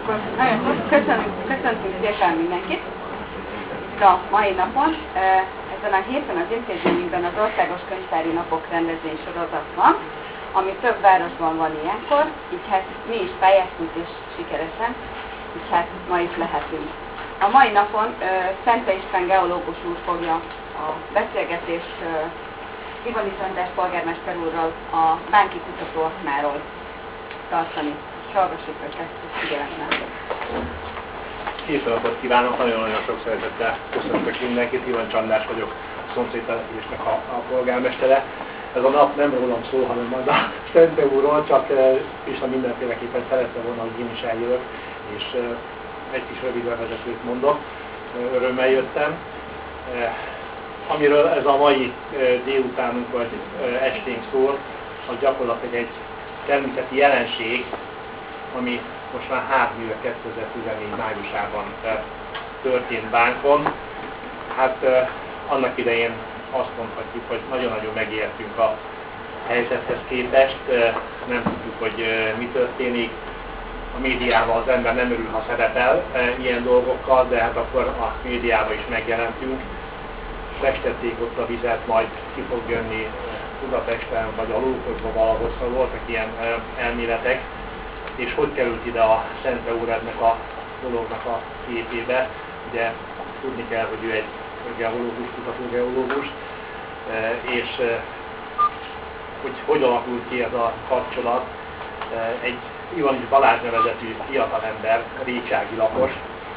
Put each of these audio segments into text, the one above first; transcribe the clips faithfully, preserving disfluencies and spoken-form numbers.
Akkor nagyon köszönjük, köszöntünk szépen mindenkit itt a mai napon. Ezen a héten az intézményünkben az Országos Könyvtári Napok rendezvény sorozat van, ami több városban van ilyenkor, így hát mi is pályáztunk és sikeresen, így hát ma is lehetünk. A mai napon Szente István geológus úr fogja a beszélgetést Ivanics András polgármester úrral a Bánki kutatóaknáról tartani. Hallgassuk őket, figyelemmel. Szép napot kívánok, nagyon-nagyon sok szeretettel köszöntök mindenkit. Ivanics András vagyok, a szomszédtelepülésnek a, a polgármestere. Ez a nap nem rólam szól, hanem majd a Szente úrról, csak Pista mindenféleképpen szerette volna, hogy én is eljövök, és egy kis rövid bevezetőt mondok. Örömmel jöttem. Amiről ez a mai délutánunk vagy esténk szól, az gyakorlatilag egy természeti jelenség, ami most már három éve kétezer-tizennégy májusában történt Bánkon. Hát annak idején azt mondhatjuk, hogy nagyon-nagyon megértünk a helyzethez képest, nem tudjuk, hogy mi történik. A médiában az ember nem örül, ha szerepel ilyen dolgokkal, de hát akkor a médiában is megjelentünk. Festették ott a vizet, majd ki fog jönni Budapesten, vagy a Lókosba valahol, szóval voltak ilyen elméletek. És hogy került ide a Szente úr ennek a dolognak a képébe? Ugye tudni kell, hogy ő egy geológus, kutatógeológus, és hogy hogy alakult ki ez a kapcsolat. Egy Ivanics Balázs nevezetű fiatalember, récsági lakos,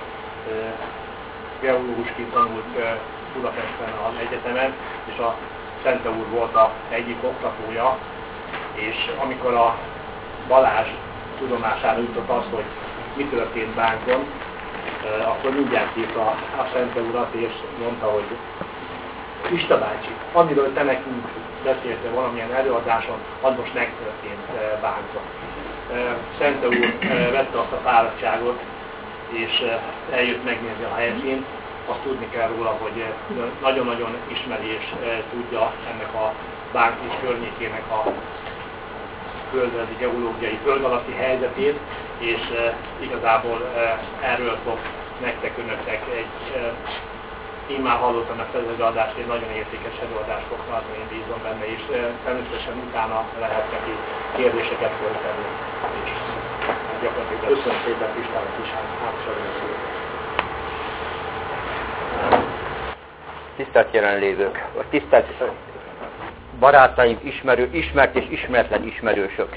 geológusként tanult Budapesten az egyetemen, és a Szente úr volt az egyik oktatója, és amikor a Balázs tudomására jutott az, hogy mi történt Bánkon, akkor mindjárt hívta a Szente urat, és mondta, hogy Pista bácsi, amiről te nekünk beszéltél valamilyen előadáson, az most megtörtént Bánkon. Szente úr vette azt a fáradtságot, és eljött megnézni a helyszínt. Azt tudni kell róla, hogy nagyon-nagyon ismeri és tudja ennek a Bánk és környékének a földrajzi, geológiai, föld alatti helyzetét, és e, igazából e, erről fog nektek, önöknek egy, e, én már hallottam ezt az előadást, egy nagyon értékes előadást fog tartani, én bízom benne, és e, természetesen utána lehet neki kérdéseket föltenni. És gyakorlatilag köszönöm szépen Pistának is átsorolni. Tisztelt jelenlévők, vagy tisztelt barátaim, ismerő, ismert és ismeretlen ismerősök.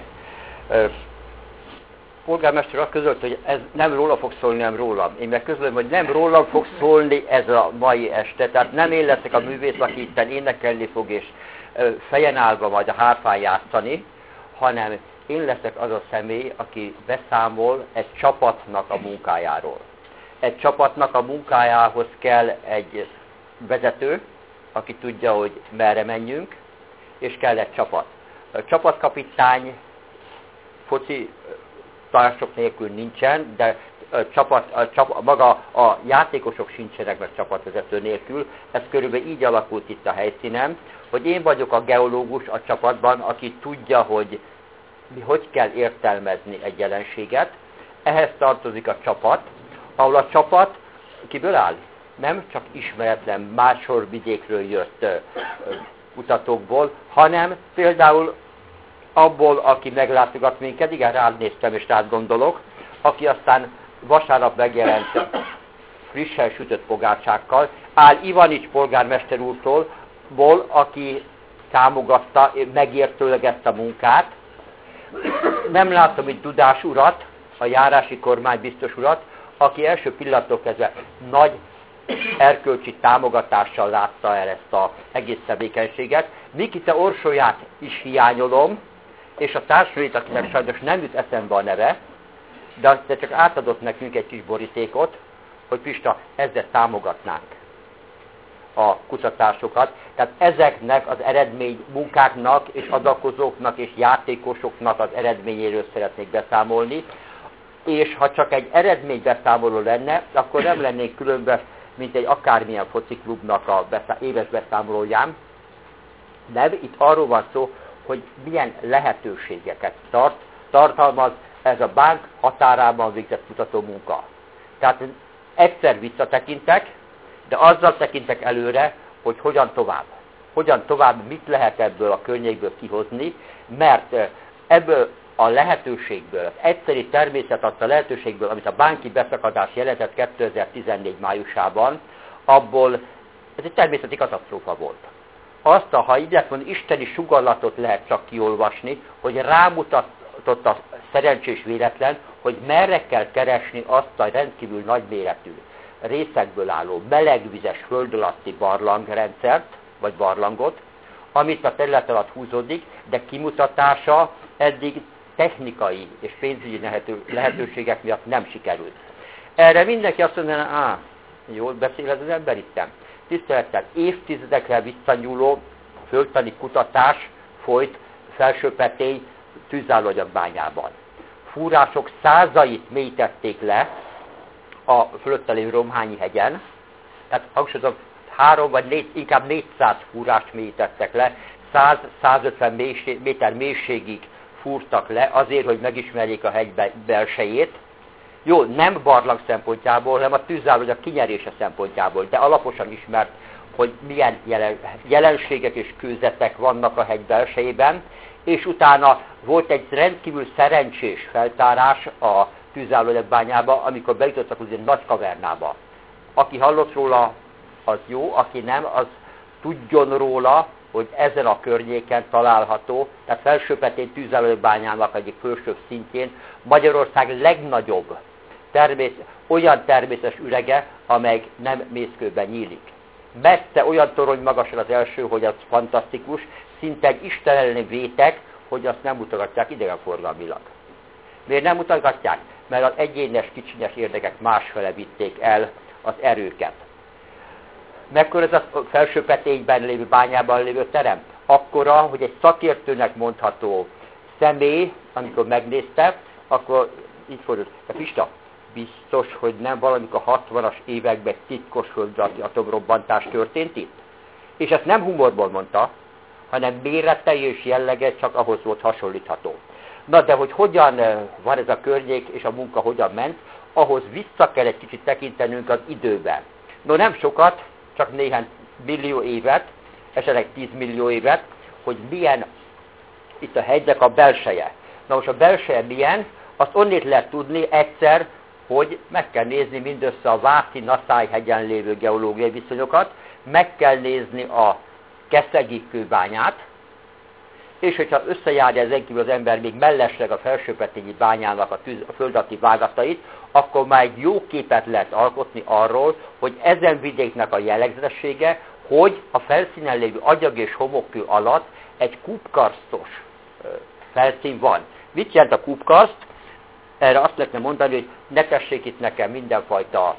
Polgármester azt közölt, hogy ez nem róla fog szólni, nem rólam. Én meg közölöm, hogy nem rólam fog szólni ez a mai este. Tehát nem én leszek a művész, aki itten énekelni fog és fejen állva majd a hárfán játszani, hanem én leszek az a személy, aki beszámol egy csapatnak a munkájáról. Egy csapatnak a munkájához kell egy vezető, aki tudja, hogy merre menjünk, és kell egy csapat. A csapatkapitány foci társok nélkül nincsen, de a csapat, a csapat, maga a játékosok sincsenek meg csapatvezető nélkül. Ez körülbelül így alakult itt a helyszínen, hogy én vagyok a geológus a csapatban, aki tudja, hogy mi hogy kell értelmezni egy jelenséget. Ehhez tartozik a csapat, ahol a csapat kiből áll? Nem csak ismeretlen máshol vidékről jött kutatókból, hanem például abból, aki meglátogat minket, igen, rád néztem és rád gondolok, aki aztán vasárnap megjelent frissen sütött pogácsákkal, áll Ivanics polgármester úrtól, ból, aki támogatta, megértőleg ezt a munkát. Nem látom itt Dudás urat, a járási kormány biztos urat, aki első pillanattól kezdve nagy erkölcsi támogatással látta el ezt az egész tevékenységet. Mikita Orsolyát is hiányolom, és a társadalmat, akinek sajnos nem jut eszembe a neve, de csak átadott nekünk egy kis borítékot, hogy Pista, ezzel támogatnánk a kutatásokat. Tehát ezeknek az eredmény munkáknak és adakozóknak és játékosoknak az eredményéről szeretnék beszámolni, és ha csak egy eredménybeszámoló lenne, akkor nem lennénk különben, mint egy akármilyen fociklubnak a beszá- éves beszámolóján. De itt arról van szó, hogy milyen lehetőségeket tart, tartalmaz ez a bánk határában végzett kutató munka. Tehát egyszer visszatekintek, de azzal tekintek előre, hogy hogyan tovább. Hogyan tovább, mit lehet ebből a környékből kihozni, mert ebből a lehetőségből, az egyszeri természet adta lehetőségből, amit a bánki beszakadás jelentett kétezer-tizennégy májusában, abból ez egy természeti katasztrófa volt. Azt, a, ha így lehet mondani, isteni sugallatot lehet csak kiolvasni, hogy rámutatott a szerencsés véletlen, hogy merre kell keresni azt a rendkívül nagyméretű részekből álló melegvizes föld alatti barlangrendszert, vagy barlangot, amit a terület alatt húzódik, de kimutatása eddig technikai és pénzügyi lehetőségek miatt nem sikerült. Erre mindenki azt mondaná, á, jól beszél ez az ember itten. Tisztelettel évtizedekre visszanyúló földtani kutatás folyt Felső-Petény tűzállóanyagbányában. Fúrások százait mélyítették le a fölötte lévő Romhányi hegyen, tehát hangsúlyozom, három vagy négy, inkább négyszáz fúrást mélyítettek le, száz-százötven méter mélységig fúrtak le, azért, hogy megismerjék a hegy belsejét. Jó, nem barlang szempontjából, hanem a tűzállóanyag kinyerése szempontjából, de alaposan ismert, hogy milyen jelen, jelenségek és kőzetek vannak a hegy belsejében, és utána volt egy rendkívül szerencsés feltárás a tűzállóanyagbányába, amikor bejutottak az egy nagy kavernába. Aki hallott róla, az jó, aki nem, az tudjon róla, hogy ezen a környéken található, tehát Felső-Petény tűzállóanyagbányának egyik felsőbb szintjén Magyarország legnagyobb természet, olyan természetes ürege, amely nem mészkőben nyílik. Messze olyan torony magasan az első, hogy az fantasztikus, szinte egy istenellenes vétek, hogy azt nem mutogatják idegenforgalmilag. Miért nem mutogatják? Mert az egyénes, kicsinyes érdekek másfele vitték el az erőket. Mekkora ez a Felső-Petényben lévő bányában lévő terem? Akkora, hogy egy szakértőnek mondható személy, amikor megnézte, akkor így fordult. De Pista, biztos, hogy nem valamikor a hatvanas években titkos földrajzi atomrobbantás történt itt? És ezt nem humorból mondta, hanem mérete és jellege csak ahhoz volt hasonlítható. Na de hogy hogyan van ez a környék és a munka hogyan ment, ahhoz vissza kell egy kicsit tekintenünk az időben. No nem sokat, csak néhány millió évet, esetleg tízmillió évet, hogy milyen itt a hegynek a belseje. Na most a belseje milyen, azt onnét lehet tudni egyszer, hogy meg kell nézni mindössze a Váci-Naszály hegyen lévő geológiai viszonyokat, meg kell nézni a Keszegi kőbányát, és hogyha összejárja ezen kívül az ember még mellesleg a Felső-Petényi bányának a, tűz, a földalatti vágatait, akkor már egy jó képet lehet alkotni arról, hogy ezen vidéknek a jellegzetessége, hogy a felszínen lévő agyag és homokkő alatt egy kúpkarsztos felszín van. Mit jelent a kúpkarszt? Erre azt lehetne mondani, hogy ne tessék itt nekem mindenfajta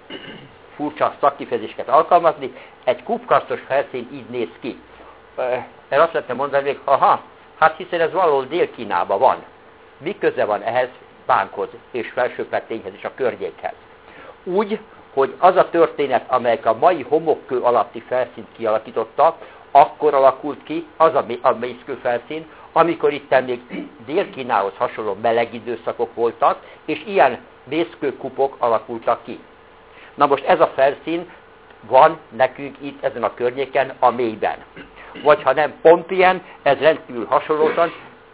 furcsa szakkifejezéseket alkalmazni, egy kúpkarsztos felszín így néz ki. Erre azt lehetne mondani, hogy aha, hát hiszen ez valahol Dél-Kínában van. Mi köze van ehhez bánkhoz és Felső-Petényhez és a környékhez? Úgy, hogy az a történet, amelyik a mai homokkő alatti felszínt kialakította, akkor alakult ki az a, a mészkő felszín, amikor itt még Dél-Kínához hasonló meleg időszakok voltak, és ilyen mészkőkupok alakultak ki. Na most ez a felszín van nekünk itt ezen a környéken a mélyben. Vagy ha nem pont ilyen, ez rendkívül hasonlóan.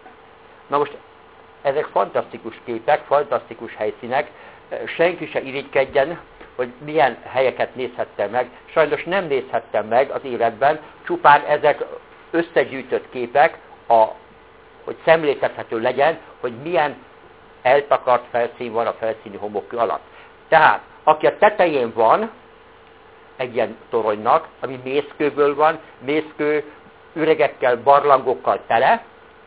Na most ezek fantasztikus képek, fantasztikus helyszínek, senki se irigykedjen, hogy milyen helyeket nézhettem meg. Sajnos nem nézhettem meg az életben, csupán ezek összegyűjtött képek, a, hogy szemléltethető legyen, hogy milyen eltakart felszín van a felszíni homokkő alatt. Tehát, aki a tetején van, egy ilyen toronynak, ami mészkőből van, mészkő üregekkel, barlangokkal tele,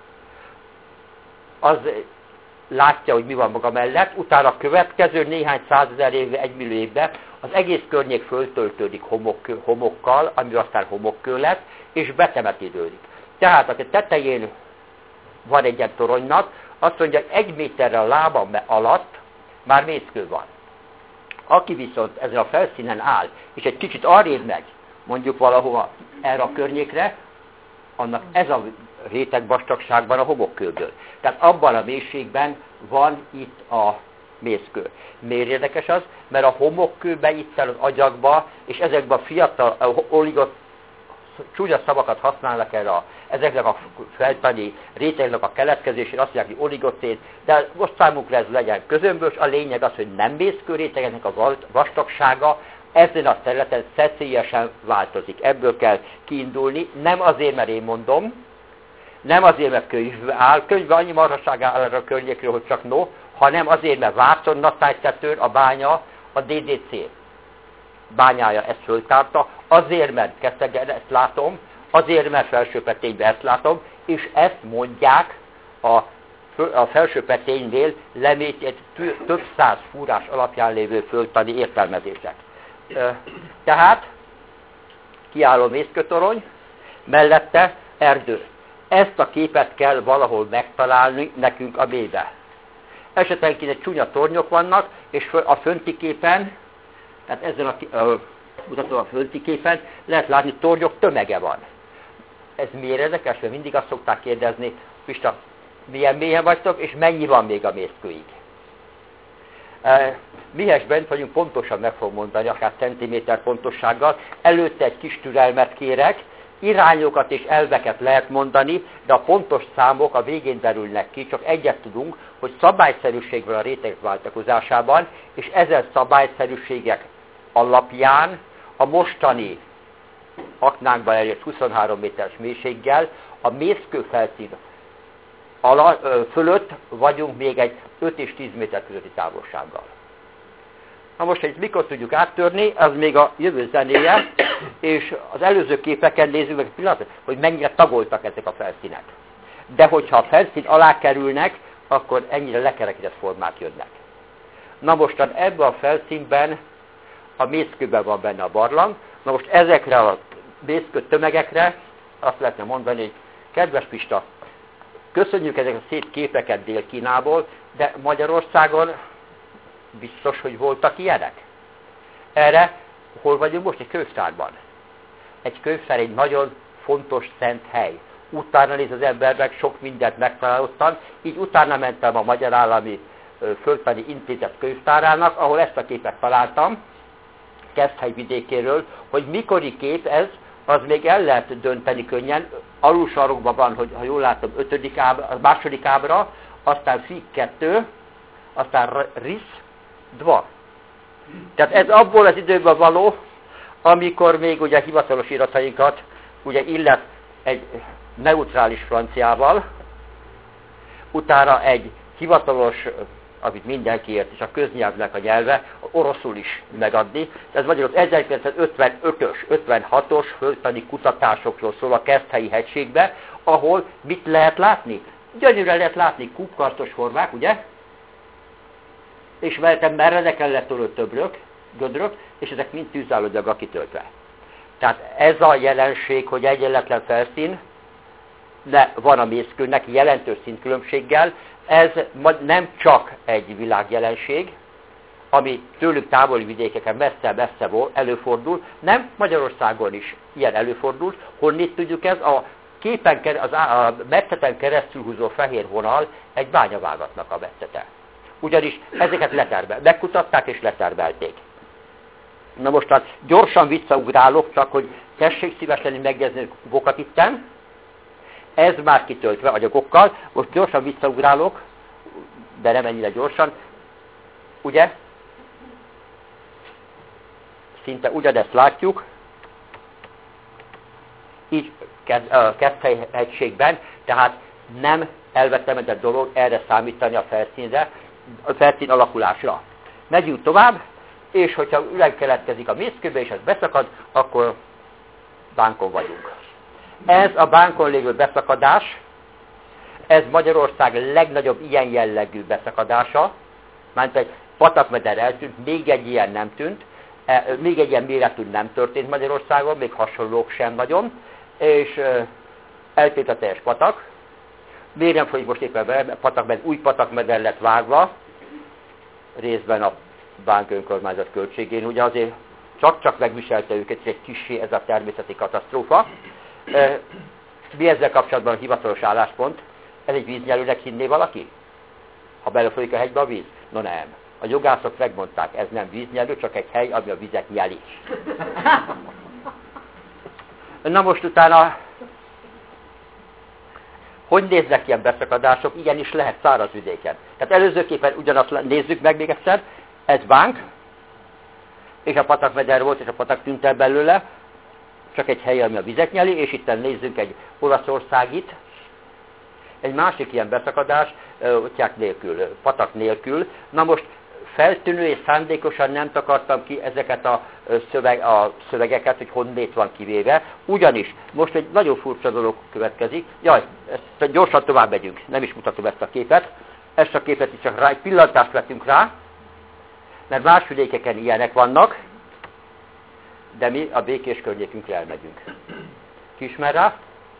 az látja, hogy mi van maga mellett, utána a következő néhány százezer évre, egy millió évben az egész környék föltöltődik homokkő, homokkal, ami aztán homokkő lett, és betemetődődik. Tehát, aki tetején van egy ilyen toronynak, azt mondja, hogy egy méterrel a lábam alatt már mészkő van. Aki viszont ezen a felszínen áll, és egy kicsit arrébb megy, mondjuk valahova erre a környékre, annak ez a réteg vastagságban a homokkőből. Tehát abban a mélységben van itt a mészkő. Miért érdekes az? Mert a homokkőbe itt el az agyagba, és ezekben a fiatal oligot, csúnya szavakat használnak erre a, ezeknek a feltani rétegnek a keletkezésére, azt mondják, hogy oligocén, de most számunkra ez legyen közömbös, a lényeg az, hogy nem mészkő rétegeknek a vastagsága ezen a területen szeszélyesen változik. Ebből kell kiindulni, nem azért, mert én mondom, nem azért, mert könyvbe áll, könyvbe annyi marhaság áll arra a környékről, hogy csak no, hanem azért, mert Vácon, Naszálytetőn a bánya, a dé dé cé bányája ezt föltárta, azért, mert Keszegen ezt látom, azért, mert Felsőpetényben ezt látom, és ezt mondják a, a Felsőpeténynél lemétét több száz fúrás alapján lévő földtani értelmezések. Tehát kiálló mészkőtorony, mellette erdő. Ezt a képet kell valahol megtalálni nekünk a mélybe. Esetenként egy csúnya tornyok vannak, és a fönti képen, tehát ezen a, a mutató a fönti képen lehet látni, tornyok tömege van. Ez miért érdekes? Mert mindig azt szokták kérdezni, Pista, milyen mélyen vagytok, és mennyi van még a mészkőig? E, mihez bent vagyunk, pontosan meg fogom mondani, akár centiméter pontossággal. Előtte egy kis türelmet kérek, irányokat és elveket lehet mondani, de a pontos számok a végén derülnek ki, csak egyet tudunk, hogy szabályszerűség van a rétegek váltakozásában, és ezen szabályszerűségek alapján a mostani aknánkban elért huszonhárom méteres mélységgel a mészkő felszín ala, ö, fölött vagyunk még egy öt és tíz méter közötti távolsággal. Na most, hogy mikor tudjuk áttörni, az még a jövő zenéje, és az előző képeken nézzük meg egy pillanatot, hogy mennyire tagoltak ezek a felszínek. De hogyha a felszín alá kerülnek, akkor ennyire lekerekített formák jönnek. Na mostan ebben a felszínben a mészkőben van benne a barlang. Na most ezekre a mészkő tömegekre azt lehetne mondani, hogy kedves Pista, köszönjük ezeket a szép képeket Dél-Kínából, de Magyarországon biztos, hogy voltak ilyenek. Erre hol vagyunk most? Egy könyvtárban. Egy könyvtár egy nagyon fontos szent hely. Utána néz az embernek, sok mindent megtalálottam, így utána mentem a Magyar Állami Földtani Intézet könyvtárának, ahol ezt a képet találtam, Keszthely vidékéről, hogy mikori kép ez, az még el lehet dönteni könnyen. Alulsarokban van, hogy ha jól látom, ötödik ábra, a második ábra, aztán Fig kettő, aztán Risz dva. Tehát ez abból az időben való, amikor még ugye hivatalos iratainkat ugye illet egy neutrális franciával, utána egy hivatalos, amit mindenki ért, és a köznyelvnek a nyelve, oroszul is megadni. Ez magyarul ezerkilencszázötvenötös, ötvenhatos földtani kutatásokról szól a Keszthelyi hegységbe, ahol mit lehet látni? Gyönyörűen lehet látni kúpkartos formák, ugye? És mellettem meredeken letörő töbrök, gödrök, és ezek mind tűzállógyaga kitöltve. Tehát ez a jelenség, hogy egyenletlen felszín, de van a mészkőnek jelentős szintkülönbséggel, ez nem csak egy világjelenség, ami tőlük távoli vidékeken messze-messze előfordul, nem Magyarországon is ilyen előfordul, honnét tudjuk ez, a képen, az a metszeten keresztül húzó fehér vonal egy bányavágatnak a metszete. Ugyanis ezeket leterbe, megkutatták és letervelték. Na most hát gyorsan visszaugrálok, csak hogy tessék szívesen megjegyezni gokat itten. Ez már kitöltve agyagokkal. Most gyorsan visszaugrálok, de nem ennyire gyorsan. Ugye? Szinte ugyanezt látjuk. Így Keszthely hegységben, tehát nem elvetemedett dolog erre számítani a felszínre, a felszín alakulásra. Megyünk tovább, és hogyha üveg keletkezik a mészkőbe, és ez beszakad, akkor bánkon vagyunk. Ez a bánkon lévő beszakadás, ez Magyarország legnagyobb ilyen jellegű beszakadása, mert egy patakmeder eltűnt, még egy ilyen nem tűnt, még egy ilyen méretű nem történt Magyarországon, még hasonlók sem nagyon, és eltűnt a teljes patak. Miért nem folyik most éppen patakmeder, új patakmeder lett vágva, részben a bánk önkormányzat költségén, ugye azért csak-csak megviselte őket, egy kissé ez a természeti katasztrófa. Mi ezzel kapcsolatban a hivatalos álláspont? Ez egy víznyelőnek hinné valaki? Ha belefolyik a hegybe a víz? No nem. A jogászok megmondták, ez nem víznyelő, csak egy hely, ami a vizet nyeli. Na most utána, hogy néznek ilyen beszakadások? Igenis lehet száraz vidéken. Tehát előzőképpen ugyanazt nézzük meg még egyszer, ez Bánk, és a patakmeder volt, és a patak tűnt el belőle, csak egy hely, ami a vizet nyeli, és itt nézzünk egy Olaszországit, egy másik ilyen beszakadás, ottyák nélkül, patak nélkül. Na most feltűnő és szándékosan nem takartam ki ezeket a, szöveg, a szövegeket, hogy honnét van kivéve, ugyanis most egy nagyon furcsa dolog következik. Jaj, ezt gyorsan tovább megyünk, nem is mutatom ezt a képet. Ezt a képet is csak rá, egy pillantást vettünk rá, mert más vidékeken ilyenek vannak, de mi a békés környékünkre elmegyünk. Ki ismer rá?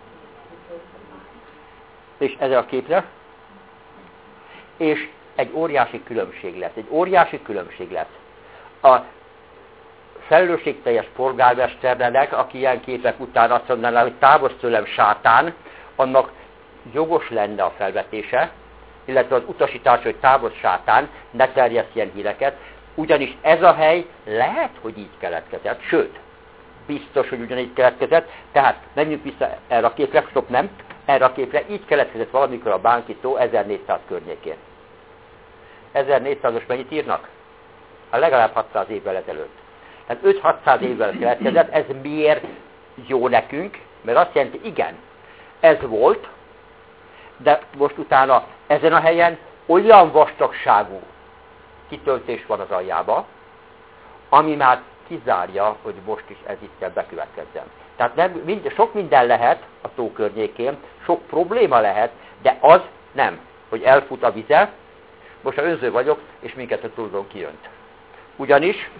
És ezzel a képre. És egy óriási különbség lesz. Egy óriási különbség lesz. A felelősségteljes polgármesternek, aki ilyen képek után azt mondaná, hogy távozz tőlem sátán, annak jogos lenne a felvetése, illetve az utasítás, hogy távozz sátán, ne terjessz ilyen híreket, ugyanis ez a hely lehet, hogy így keletkezett, sőt, biztos, hogy ugyanígy keletkezett, tehát menjünk vissza erre a képre, stop, nem, erre a képre, így keletkezett valamikor a Bánki tó ezernégyszáz környékén. ezernégyszázas mennyit írnak? A legalább hatszáz évvel ezelőtt. Tehát öt-hatszáz évvel keletkezett, ez miért jó nekünk? Mert azt jelenti, igen, ez volt, de most utána ezen a helyen olyan vastagságú kitöltés van az aljába, ami már kizárja, hogy most is ez itt kell bekövetkezzen. Tehát nem, mind, sok minden lehet a tó környékén, sok probléma lehet, de az nem, hogy elfut a vize, most a önző vagyok, és minket a túldon kijönt. Ugyanis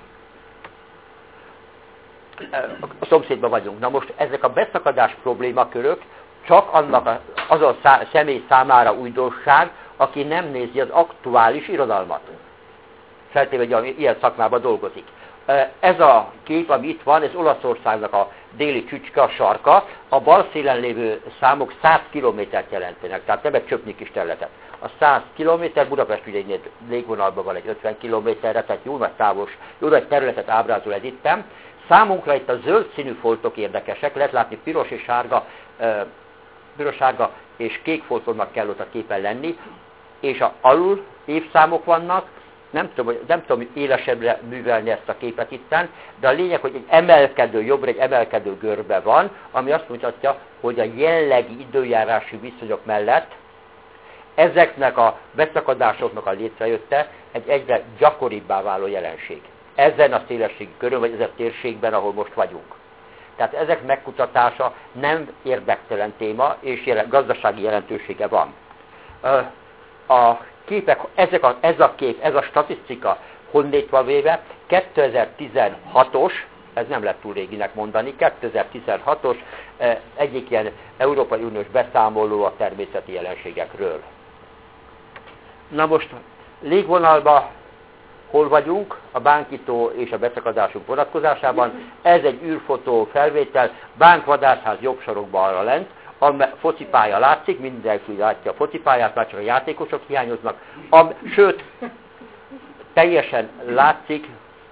a szomszédban vagyunk. Na most ezek a beszakadás problémakörök csak annak a, azon szá, személy számára újdonság, aki nem nézi az aktuális irodalmat. Feltéve, hogy ilyen szakmában dolgozik. Ez a kép, ami itt van, ez Olaszországnak a déli csücske, a sarka. A bal szélen lévő számok száz kilométert jelentenek, tehát nem egy csöpnyi kis területet. A száz kilométer, Budapest ugye egy légvonalban van egy ötven kilométerre, tehát jó nagy távos, jó nagy területet ábrázol ez itten. Számunkra itt a zöld színű foltok érdekesek, lehet látni piros és sárga, e, piros, sárga és kék foltoknak kell ott a képen lenni, és a alul évszámok vannak. Nem tudom, nem tudom élesebbre művelni ezt a képet itten, de a lényeg, hogy egy emelkedő, jobbra egy emelkedő görbe van, ami azt mutatja, hogy a jelenlegi időjárási viszonyok mellett ezeknek a beszakadásoknak a létrejötte egy egyre gyakoribbá váló jelenség. Ezen a szélességi körön, vagy ezen a térségben, ahol most vagyunk. Tehát ezek megkutatása nem érdektelen téma, és jelen, gazdasági jelentősége van. A képek, ezek a, ez a kép, ez a statisztika honnét van véve, kétezer-tizenhatos, ez nem lett túl réginek mondani, kétezer-tizenhatos egyik ilyen Európai Uniós beszámoló a természeti jelenségekről. Na most légvonalban hol vagyunk, a Bánki tó és a beszakadásunk vonatkozásában, ez egy űrfotó felvétel, Bánk vadászház jobb sarokban arra lent, a focipálya látszik, mindenki látja a focipályát, már csak a játékosok hiányoznak, a, sőt, teljesen látszik,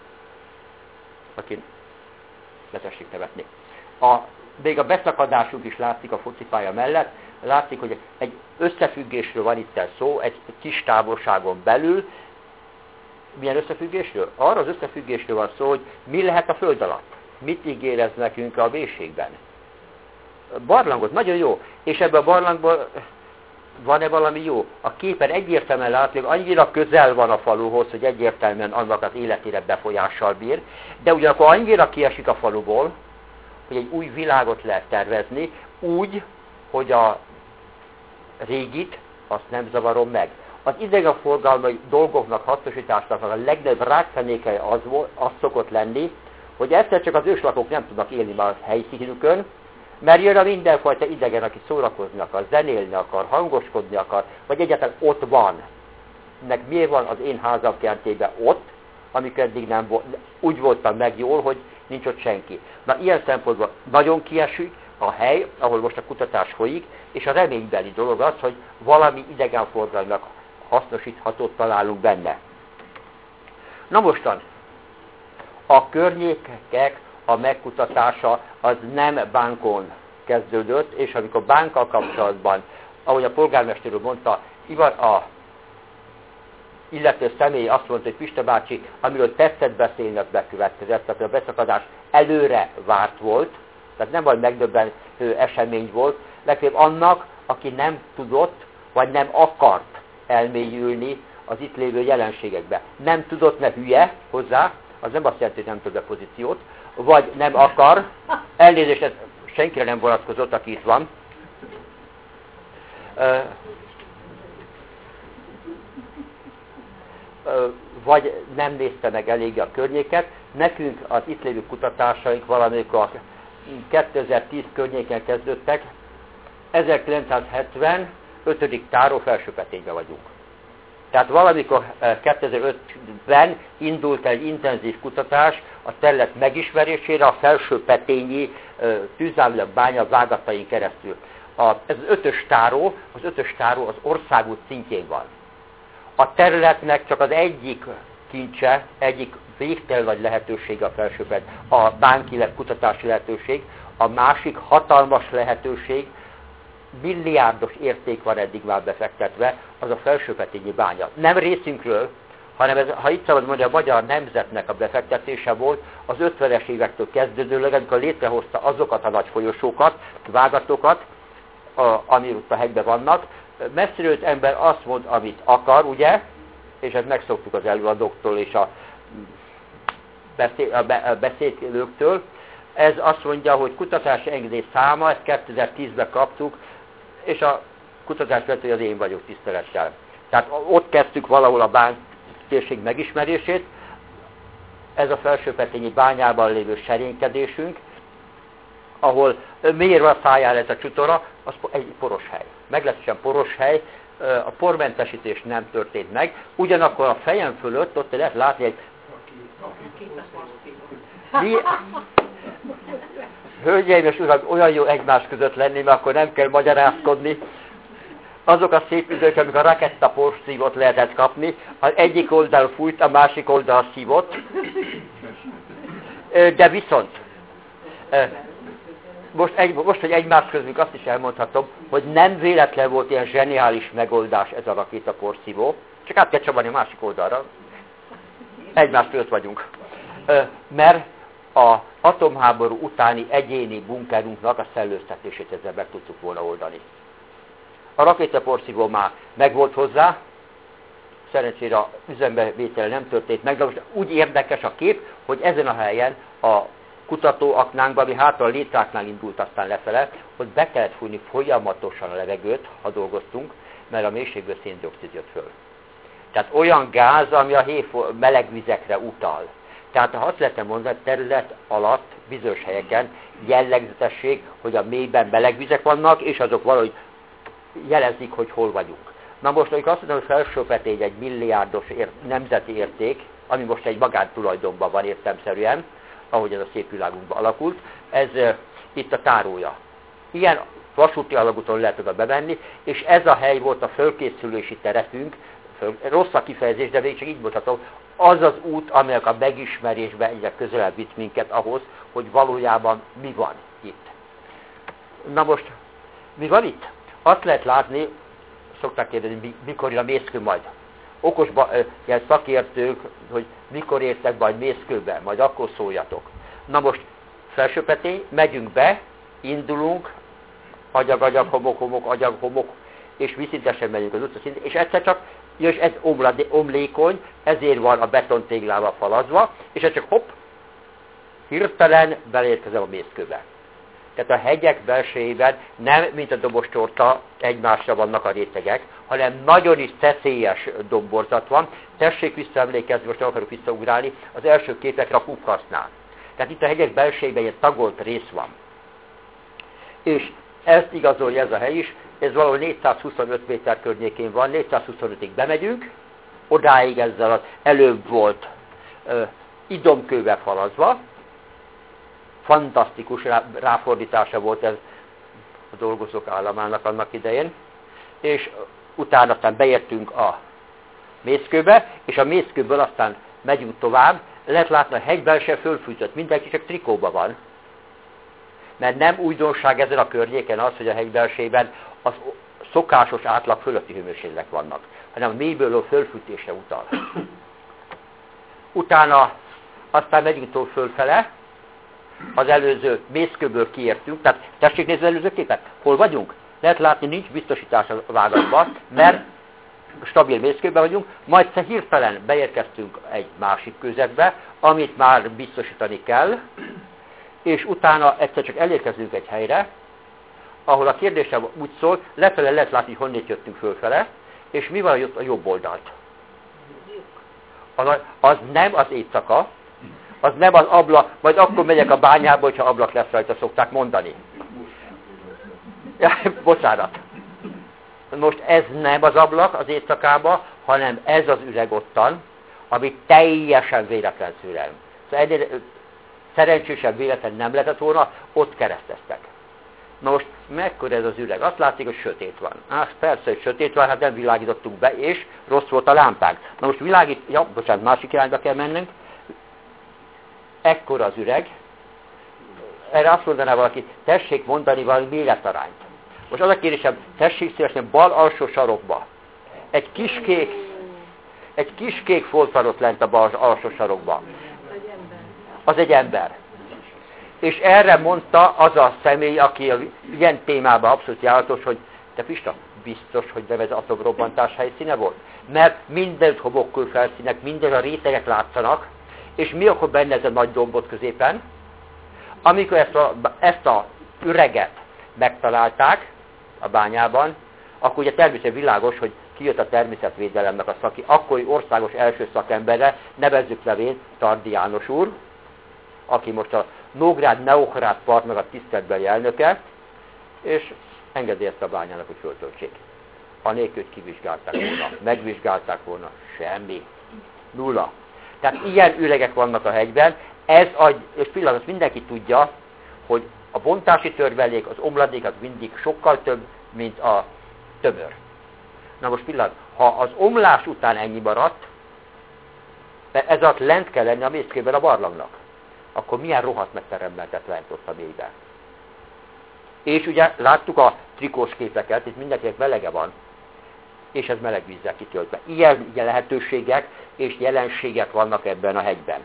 aki letessék nevetni, a, még a beszakadásunk is látszik a focipálya mellett, látszik, hogy egy összefüggésről van itt szó, egy kis távolságon belül. Milyen összefüggésről? Arra az összefüggésről van szó, hogy mi lehet a föld alatt. Mit ígér ez nekünk a véhségben? Barlangot, nagyon jó. És ebben a barlangban van-e valami jó? A képen egyértelműen látni, hogy annyira közel van a faluhoz, hogy egyértelműen annak az életére befolyással bír, de ugyanakkor annyira kiesik a faluból, hogy egy új világot lehet tervezni, úgy, hogy a régit, azt nem zavarom meg. Az idegenforgalmi dolgoknak, hasznosításnak a legnagyobb rákfenéke az, az szokott lenni, hogy egyszer csak az őslakók nem tudnak élni már a helyszínükön, mert jön a mindenfajta idegen, aki szórakozni akar, zenélni akar, hangoskodni akar, vagy egyáltalán ott van. Nek miért van az én házam kertében ott, amikor eddig nem volt, úgy voltam meg jól, hogy nincs ott senki. Na ilyen szempontból nagyon kiesik, a hely, ahol most a kutatás folyik, és a reménybeli dolog az, hogy valami idegenforgalminak hasznosíthatót találunk benne. Na mostan, a környékek a megkutatása az nem bánkon kezdődött, és amikor bánkkal kapcsolatban, ahogy a polgármester úr mondta, a illető személy azt mondta, hogy Pista bácsi, amiről tetszett beszélni, az bekövetkezett, tehát a beszakadás előre várt volt, tehát nem vagy megdöbbentő esemény volt, legfeljebb annak, aki nem tudott, vagy nem akart elmélyülni az itt lévő jelenségekbe. Nem tudott, ne hülye hozzá, az nem azt jelenti, hogy nem tud a pozíciót, vagy nem akar, elnézést, ez senkire nem vonatkozott, aki itt van. Vagy nem nézte meg eléggé a környéket. Nekünk az itt lévő kutatásaink valamikor kétezer-tíz környéken kezdődtek, ezerkilencszázhetven ötödik táró Felsőpetényben vagyunk. Tehát valamikor kétezer-ötben indult egy intenzív kutatás a terület megismerésére a Felsőpetényi tűzállók bánya vágatain keresztül. A, ez az ötös táró, az ötös táró az országút szintjén van. A területnek csak az egyik kincse, egyik végtelen nagy lehetőség a Felsőpet, a bánki kutatási lehetőség, a másik hatalmas lehetőség, milliárdos érték van eddig már befektetve, az a Felsőpetényi bánya. Nem részünkről, hanem ez, ha itt szabad mondani, a magyar nemzetnek a befektetése volt az ötvenes évektől kezdődőleg, amikor létrehozta azokat a nagy folyosókat, vágatokat, a, ami ott a hegyben vannak. Messziről ember azt mond, amit akar, ugye, és ezt megszoktuk az előadóktól és a, beszél, a, be, a beszélőktől. Ez azt mondja, hogy kutatási engedély száma, ezt kétezer-tízben kaptuk, és a kutatás vezetője az én vagyok, tisztelettel. Tehát ott kezdtük valahol a bán térség megismerését, ez a Felsőpetényi bányában lévő serénykedésünk, ahol miért van szájára ez a csutora, az egy poros hely. Meglehetősen poros hely, a pormentesítés nem történt meg, ugyanakkor a fejem fölött ott lehet látni egy... Mi... Hölgyeim és urak, olyan jó egymás között lenni, mert akkor nem kell magyarázkodni. Azok a szép idők, amikor a raketta porszívót lehetett kapni, az egyik oldal fújt, a másik oldal szívott. De viszont, most, egy, most hogy egymás közünk azt is elmondhatom, hogy nem véletlen volt ilyen zseniális megoldás ez a rakéta porszívó, csak át kell csavarni a másik oldalra. Egymás között vagyunk. Mert az atomháború utáni egyéni bunkerunknak a szellőztetését ezzel meg tudtuk volna oldani. A rakétaporszívó már megvolt hozzá, szerencsére a üzembevétele nem történt meg, de most úgy érdekes a kép, hogy ezen a helyen a kutatóaknánkban, ami hátra a létráknál indult aztán lefele, hogy be kellett fújni folyamatosan a levegőt, ha dolgoztunk, mert a mélységből széndioxid jött föl. Tehát olyan gáz, ami a héj meleg vizekre utal. Tehát azt lehetne mondani, hogy terület alatt bizonyos helyeken jellegzetesség, hogy a mélyben meleg vizek vannak, és azok valahogy jelezik, hogy hol vagyunk. Na most, amikor azt mondom, hogy Felsőpetény egy milliárdos ér, nemzeti érték, ami most egy magántulajdonban van értelemszerűen, ahogy ez a szép világunkban alakult, ez e, itt a tárója. Ilyen vasúti alagúton lehet oda bemenni, és ez a hely volt a fölkészülési terepünk, föl, rossz a kifejezés, de még csak így mondhatom, az az út, amelyek a megismerésben egyre közelebb vitt minket ahhoz, hogy valójában mi van itt. Na most, mi van itt? Azt lehet látni, szokták kérdezni, mikor jön a mészkő majd. Okosba, ilyen szakértők, hogy mikor értek majd mészkőbe, majd akkor szóljatok. Na most, Felsőpetény, megyünk be, indulunk, agyag-agyag, homok-homok, agyag-homok, és vízszintesen megyünk az utcaszintén, és egyszer csak, és ez omlékony, ezért van a betontéglával falazva, és ez csak hopp, hirtelen beleérkezem a mészkőbe. Tehát a hegyek belsejében nem, mint a dobostorta, egymásra vannak a rétegek, hanem nagyon is szeszélyes domborzat van. Tessék visszaemlékezni, most nem akarok visszaugrálni, az első képekre a kukasznál. Tehát itt a hegyek belsejében egy tagolt rész van. És ezt igazolja ez a hely is, ez valahol négyszázhuszonöt méter környékén van, négyszázhuszonötig bemegyünk, odáig ezzel az előbb volt uh, idomkővel falazva, fantasztikus ráfordítása volt ez a dolgozók államának annak idején, és utána aztán beértünk a Mészkőbe, és a Mészkőből aztán megyünk tovább, lehet látni, a hegyben se fölfűtött, mindenki csak trikóban van. Mert nem újdonság ezen a környéken az, hogy a hegybelsében az szokásos átlag fölötti hőmérsékletek vannak, hanem a mélyből a fölfűtésre utal. Utána aztán megyünk tovább fölfele, az előző Mészkőből kiértünk, tehát tessék nézni az előző képet, hol vagyunk? Lehet látni, nincs biztosítás a vágatban, mert stabil Mészkőben vagyunk, majd hirtelen beérkeztünk egy másik közetbe, amit már biztosítani kell, és utána egyszer csak elérkezünk egy helyre, ahol a kérdésem úgy szól, lefele lehet látni, hogy honnét jöttünk fölfele, és mi van a jobb oldalt? Az, az nem az éjszaka, az nem az ablak, majd akkor megyek a bányába, hogyha ablak lesz rajta, szokták mondani. Ja, bocsánat. Most ez nem az ablak az éjszakába, hanem ez az üreg ottan, ami teljesen véletlen szürem. Szóval ennél szerencsésebb véletlen nem lehetett volna, ott kereszteztek. Na most mekkora ez az üreg? Azt látszik, hogy sötét van. Á, persze, hogy sötét van, hát nem világítottunk be, és rossz volt a lámpánk. Na most világít, ja, bocsánat, másik irányba kell mennünk. Ekkora az üreg. Erre azt mondaná valaki, tessék mondani valami méretarányt. Most az a kérdésem, tessék szívesen bal alsó sarokba. Egy kis kék, egy kis kék folt van ott lent a bal alsó sarokba. Az egy ember. És erre mondta az a személy, aki ilyen témában abszolút járatos, hogy te Pista, biztos, hogy nem ez atomrobbantás helyszíne volt? Mert minden homokkő felszínek, minden a rétegek látszanak, és mi akkor benne ez a nagy dombot középen? Amikor ezt a, ezt a üreget megtalálták a bányában, akkor ugye természetesen világos, hogy kijött a természetvédelemnek a szaki, akkori országos első szakemberre, nevezzük nevén Tardi János úr, aki most a Nógrád Neokrád partnak a tiszteletbeli elnöke, és engedélyezte a bányának, hogy föltöltsék. Anélkül, hogy kivizsgálták volna, megvizsgálták volna, semmi. Nulla. Tehát ilyen üregek vannak a hegyben, ez a, és pillanat, mindenki tudja, hogy a bontási törmelék, az omladék az mindig sokkal több, mint a tömör. Na most pillanat, ha az omlás után ennyi maradt, ez alatt lent kell lenni a Mészkőben a barlangnak, akkor milyen rohadt megteremmeltet lent ott a mélyben. És ugye láttuk a trikós képeket, itt mindenkinek melege van, és ez meleg vízzel kitöltve. Ilyen, ilyen lehetőségek és jelenségek vannak ebben a hegyben.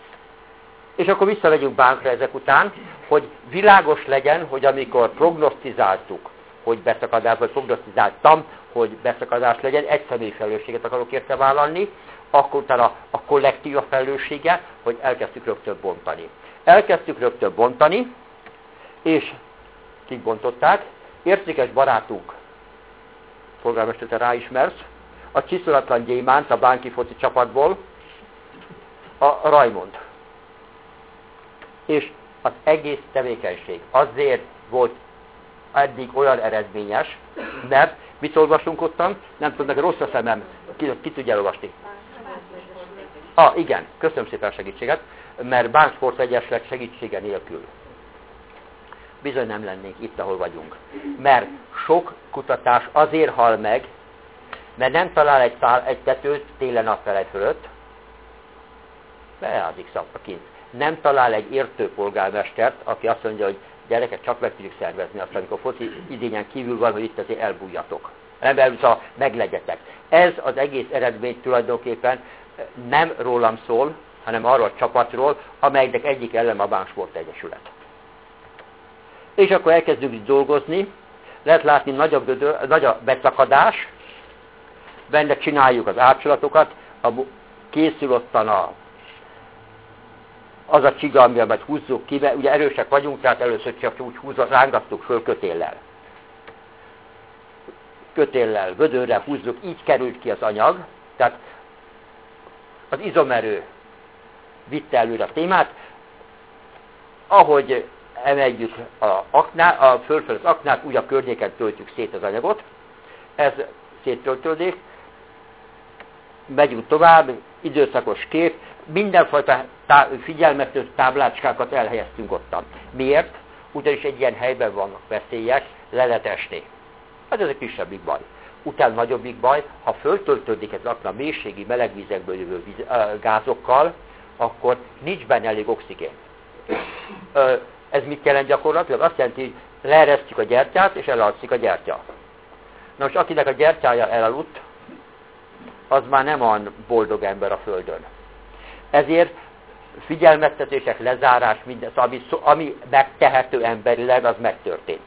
És akkor visszamegyünk Bánkra ezek után, hogy világos legyen, hogy amikor prognosztizáltuk, hogy beszakadás, vagy prognosztizáltam, hogy beszakadás legyen, egy személyi felelősséget akarok érte vállalni, akkor utána a kollektíva felelőssége, hogy elkezdtük rögtön bontani. Elkezdtük rögtön bontani, és kik bontották? Értékes barátunk, polgármester, te ráismersz, a csiszolatlan gyémánt a bánki foci csapatból, a Rajmond. És az egész tevékenység azért volt eddig olyan eredményes, mert mit olvasunk ottan? Nem tudom, neked rossz a szemem, ki, ki tudja elolvasni? Ah, igen, köszönöm szépen a segítséget, mert Bán Sport Egyesület segítsége nélkül bizony nem lennénk itt, ahol vagyunk. Mert sok kutatás azért hal meg, mert nem talál egy, szál, egy tetőt télen a felej fölött, beázik szapra kint. Nem talál egy értő polgármestert, aki azt mondja, hogy gyerekek, csak meg tudjuk szervezni azt, amikor foci idényen kívül van, hogy itt azért elbújjatok. Nem elbújjatok, meglegyetek. Ez az egész eredmény tulajdonképpen nem rólam szól, hanem arról a csapatról, amelynek egyik elem a Bán Sport Egyesület. És akkor elkezdünk dolgozni, lehet látni nagy a, gödör, nagy a beszakadás, benne csináljuk az átcsolatokat, készül ottan a, az a csiga, amivel majd húzzuk ki, mert ugye erősek vagyunk, tehát először csak úgy húzzuk, rángattuk föl kötéllel. Kötéllel, gödörrel húzzuk, így került ki az anyag, tehát az izomerő vitte előre a témát, ahogy emeljük a, aknát, a fölfel az aknát, úgy a környéken töltjük szét az anyagot, ez széttöltődik, megyünk tovább, időszakos kép, mindenfajta tá- figyelmeztető táblácskákat elhelyeztünk ottan. Miért? Ugyanis egy ilyen helyben vannak veszélyek, le lehet esni. Hát ez egy kisebbik baj. Utána nagyobbik baj, ha föltöltődik ez a mélységi melegvízekből jövő víz, uh, gázokkal, akkor nincs benne elég oxigén. Uh, ez mit jelent gyakorlatilag? Azt jelenti, hogy leeresztjük a gyertyát, és elalszik a gyertya. Na most akinek a gyertyája elaludt, az már nem olyan boldog ember a Földön. Ezért figyelmeztetések, lezárás, minden, ami, ami megtehető emberileg, az megtörtént.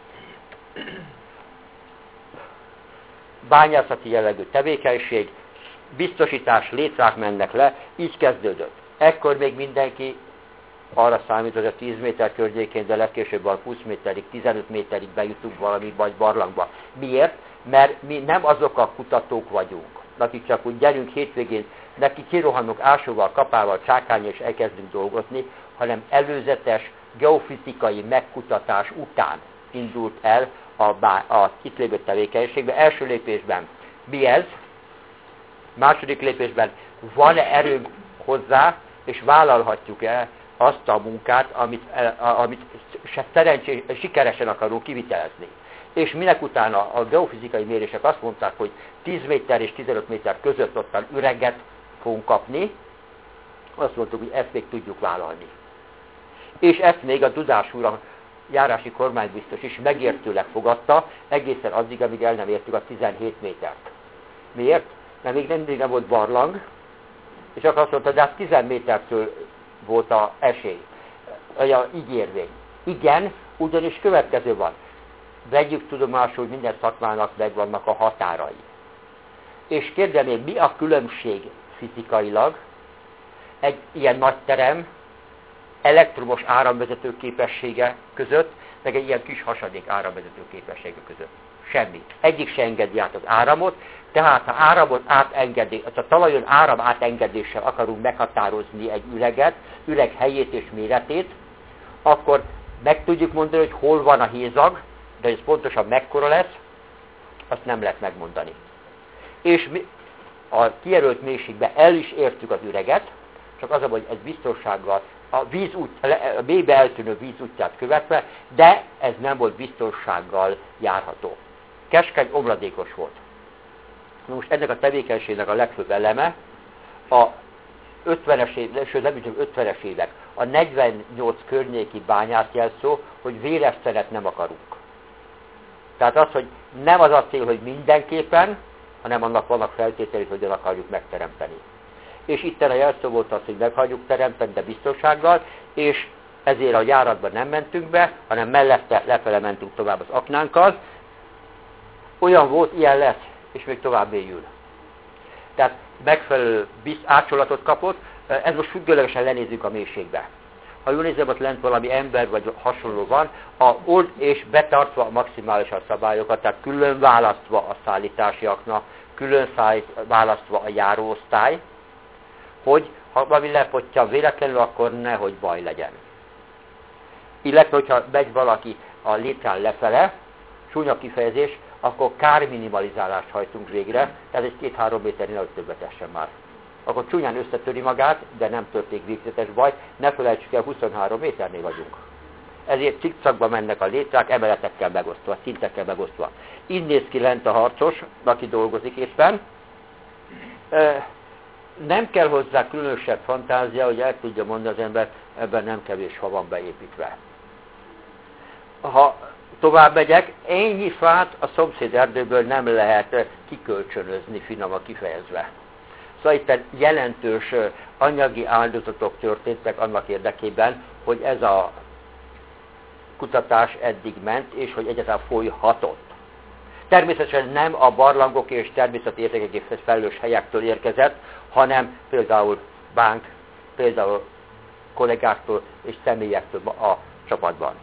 Bányászati jellegű tevékenység, biztosítás, létrák mennek le, így kezdődött. Ekkor még mindenki arra számít, hogy a tíz méter környékén, de legkésőbb a húsz méterig, tizenöt méterig bejutunk valami vagy barlangba. Miért? Mert mi nem azok a kutatók vagyunk, akik csak úgy gyerünk hétvégén, neki kirohanunk ásóval, kapával, csákánnyal és elkezdünk dolgozni, hanem előzetes geofizikai megkutatás után indult el a, bá- a itt lévő tevékenységbe. Első lépésben mi ez? Második lépésben van-e erőnk hozzá, és vállalhatjuk-e azt a munkát, amit, amit szerencsés, sikeresen akarunk kivitelezni. És minek utána a geofizikai mérések azt mondták, hogy tíz méter és tizenöt méter között ottan üreget fogunk kapni, azt mondtuk, hogy ezt még tudjuk vállalni. És ezt még a Dudás úr, a járási kormánybiztos is megértőleg fogadta, egészen addig, amíg el nem értük a tizenhét métert. Miért? Mert még nem, nem volt barlang, és akkor azt mondta, de hát tíz métertől volt a esély, a ígérvény. Igen, ugyanis következő van. Vegyük tudomásul, hogy minden szakmának megvannak a határai. És kérdem én, mi a különbség fizikailag egy ilyen nagy terem elektromos áramvezető képessége között, meg egy ilyen kis hasadék áramvezető képessége között? Semmi. Egyik se engedi át az áramot, tehát ha áramot átengedés, a talajon áram átengedéssel akarunk meghatározni egy üreget, üreg helyét és méretét, akkor meg tudjuk mondani, hogy hol van a hézag, de ez pontosan mekkora lesz, azt nem lehet megmondani. És mi a kijelölt mélységben el is értük az üreget, csak az a, hogy ez biztonsággal a, víz út, a mélybe eltűnő víz útját követve, de ez nem volt biztonsággal járható. Keskeny, omladékos volt. Most ennek a tevékenységnek a legfőbb eleme a ötvenes évek, sőt nem csak ötvenes évek, a negyvennyolc környéki bányászjelszó, hogy véres szeret nem akarunk. Tehát az, hogy nem az a cél, hogy mindenképpen, hanem annak vannak feltételek, hogy hogyan akarjuk megteremteni. És itt a jelszó volt az, hogy meghagyjuk teremteni, de biztonsággal, és ezért a járatban nem mentünk be, hanem mellette lefele mentünk tovább az aknánkkal. Olyan volt, ilyen lesz, és még tovább mélyül. Tehát megfelelő átcsolatot kapott, ez most függőlegesen lenézzük a mélységbe. Ha jól nézem, ott lent valami ember vagy hasonló van, a old és betartva maximálisan szabályokat, tehát külön választva a szállításiaknak, külön szállít, választva a járóosztály, hogy ha valami lepottyan véletlenül, akkor nehogy baj legyen. Illetve, hogyha megy valaki a létrán lefele, csúnya kifejezés, akkor kárminimalizálást hajtunk végre, tehát egy két-három méternél nehogy többet essen már. Akkor csúnyán összetöri magát, de nem történik végzetes baj, ne felejtsük el, huszonhárom méternél vagyunk. Ezért cikcakba mennek a létrák, emeletekkel megosztva, szintekkel megosztva. Így néz ki lent a harcos, aki dolgozik éppen. Nem kell hozzá különösebb fantázia, hogy el tudja mondani az ember, ebben nem kevés ha van beépítve. Ha tovább megyek, ennyi fát a szomszéd erdőből nem lehet kikölcsönözni, finoman kifejezve. Szóval itt jelentős anyagi áldozatok történtek annak érdekében, hogy ez a kutatás eddig ment, és hogy egyáltalán folyhatott. Természetesen nem a barlangok és természeti értékekért felelős helyektől érkezett, hanem például bánk, például kollégáktól és személyektől a csapatban.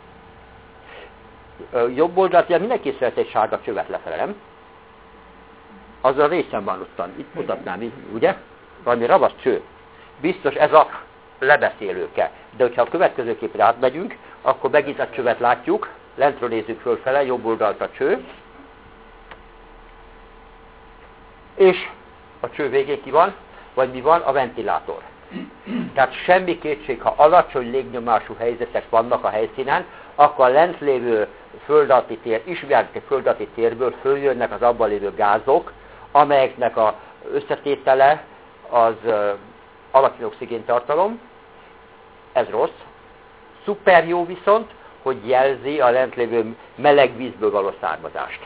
Jobb oldalt, ugye mindenki szeret egy sárga csövet lefele, nem? Az a részen van ottan. Itt mutatnám, ugye? Valami ravasz cső. Biztos ez a lebeszélőke. De hogyha a következő képre átmegyünk, akkor megint a csövet látjuk, lentről nézzük fölfele, jobb oldalt a cső. És a cső végén ki van, vagy mi van? A ventilátor. Tehát semmi kétség, ha alacsony légnyomású helyzetek vannak a helyszínen, akkor a lent lévő földalatti tér, ismert földalatti térből följönnek az abban lévő gázok, amelyeknek az összetétele az uh, alacsony oxigéntartalom, ez rossz. Szuper jó viszont, hogy jelzi a lent lévő meleg vízből való származást.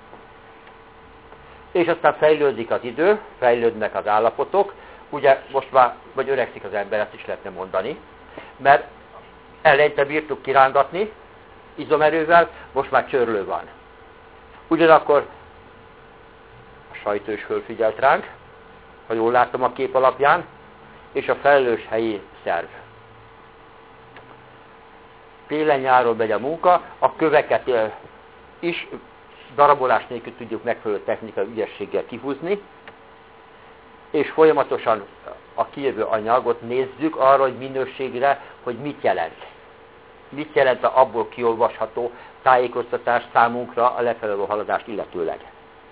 És aztán fejlődik az idő, fejlődnek az állapotok, ugye most már, vagy öregszik az ember, ezt is lehetne mondani, mert eleinte bírtuk kirángatni izomerővel, most már csörlő van. Ugyanakkor a sajtó is fölfigyelt ránk, ha jól látom a kép alapján, és a felelős helyi szerv. Télen-nyáron megy a munka, a köveket is darabolás nélkül tudjuk megfelelő technikai ügyességgel kihúzni, és folyamatosan a kijövő anyagot nézzük arra, hogy minőségre, hogy mit jelent. Mit jelent a abból kiolvasható tájékoztatás számunkra a lefelelő haladást illetőleg.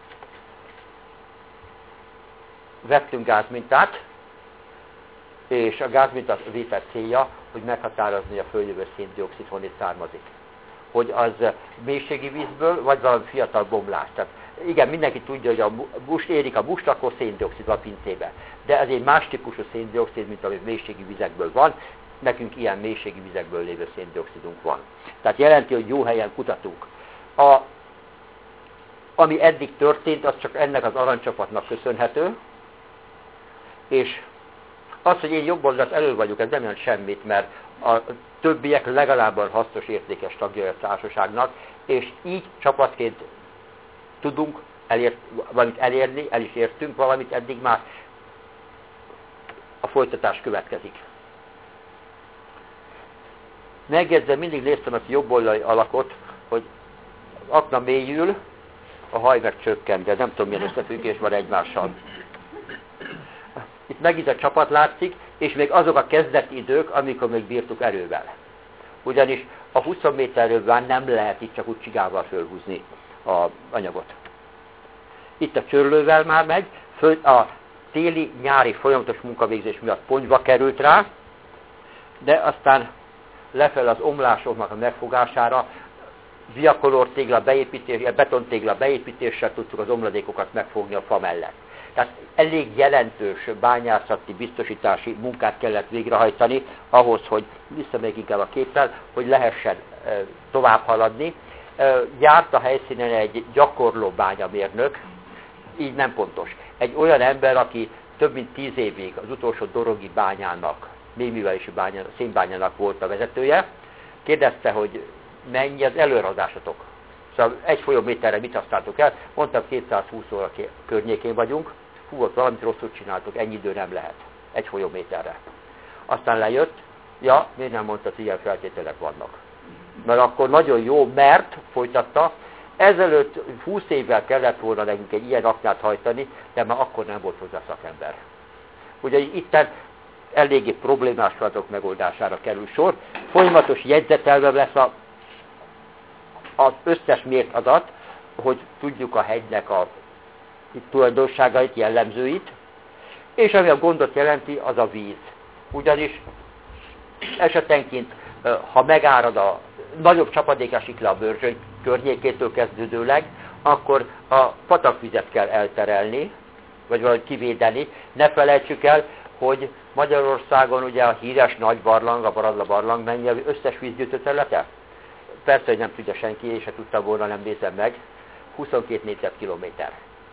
Vettünk gázmintát, és a gázmintát vétel célja, hogy meghatározni a följövő széndioxid honnét származik. Hogy az mélységi vízből, vagy valami fiatal bomlás. Tehát igen, mindenki tudja, hogy a bust érik a bust, akkor széndioxid a pincébe. De ez egy más típusú széndioxid, mint ami mélységi vizekből van. Nekünk ilyen mélységi vizekből lévő széndioxidunk van. Tehát jelenti, hogy jó helyen kutatunk. A, ami eddig történt, az csak ennek az aranycsapatnak köszönhető, és az, hogy én jobb oldalt elő vagyok, ez nem jelent semmit, mert a többiek legalább hasznos, értékes tagjai a társaságnak, és így csapatként tudunk elér, valamit elérni, el is értünk valamit, eddig már a folytatás következik. Megjegyzem, mindig néztem ezt a jobb oldali alakot, hogy akna mélyül, a haj meg csökken, de nem tudom, milyen összefüggés van egymással. Itt megint a csapat látszik, és még azok a kezdeti idők, amikor még bírtuk erővel. Ugyanis a húsz méterről már nem lehet itt csak úgy csigával fölhúzni az anyagot. Itt a csörlővel már megy, föl, a téli-nyári folyamatos munkavégzés miatt ponyva került rá, de aztán lefelé az omlásoknak a megfogására viakolor tégla beépítéssel, betontégla beépítéssel tudtuk az omladékokat megfogni a fa mellett. Tehát elég jelentős bányászati, biztosítási munkát kellett végrehajtani ahhoz, hogy visszamegyek inkább a képpel, hogy lehessen e, tovább haladni. E, járt a helyszínen egy gyakorló bányamérnök, így nem pontos. Egy olyan ember, aki több mint tíz évig az utolsó dorogi bányának, méművelési bányának, szénbányának volt a vezetője, kérdezte, hogy mennyi az előadásotok. Szóval egy folyóméterre mit használtok el? Mondtam, kétszázhúsz óra környékén vagyunk. Hú, ott valamit rosszul csináltok, ennyi idő nem lehet. Egy folyóméterre. Aztán lejött, ja, miért nem mondtad, hogy ilyen feltételek vannak. Mert akkor nagyon jó, mert, folytatta, ezelőtt húsz évvel kellett volna nekünk egy ilyen aknát hajtani, de már akkor nem volt hozzá szakember. Ugye itten eléggé problémás feladatok megoldására kerül sor. Folyamatos jegyzetelve lesz a, az összes mért adat, hogy tudjuk a hegynek a tulajdonságait, jellemzőit, és ami a gondot jelenti, az a víz. Ugyanis esetenként, ha megárad a nagyobb csapadék esik le a Börzsöny környékétől kezdődőleg, akkor a patakvizet kell elterelni, vagy valahogy kivédeni. Ne felejtsük el, hogy Magyarországon ugye a híres nagy barlang, a Baradla barlang mennyi az összes vízgyűjtő területe? Persze, hogy nem tudja senki, és se tudta volna, nem nézem meg. huszonkét négyzetkilométer.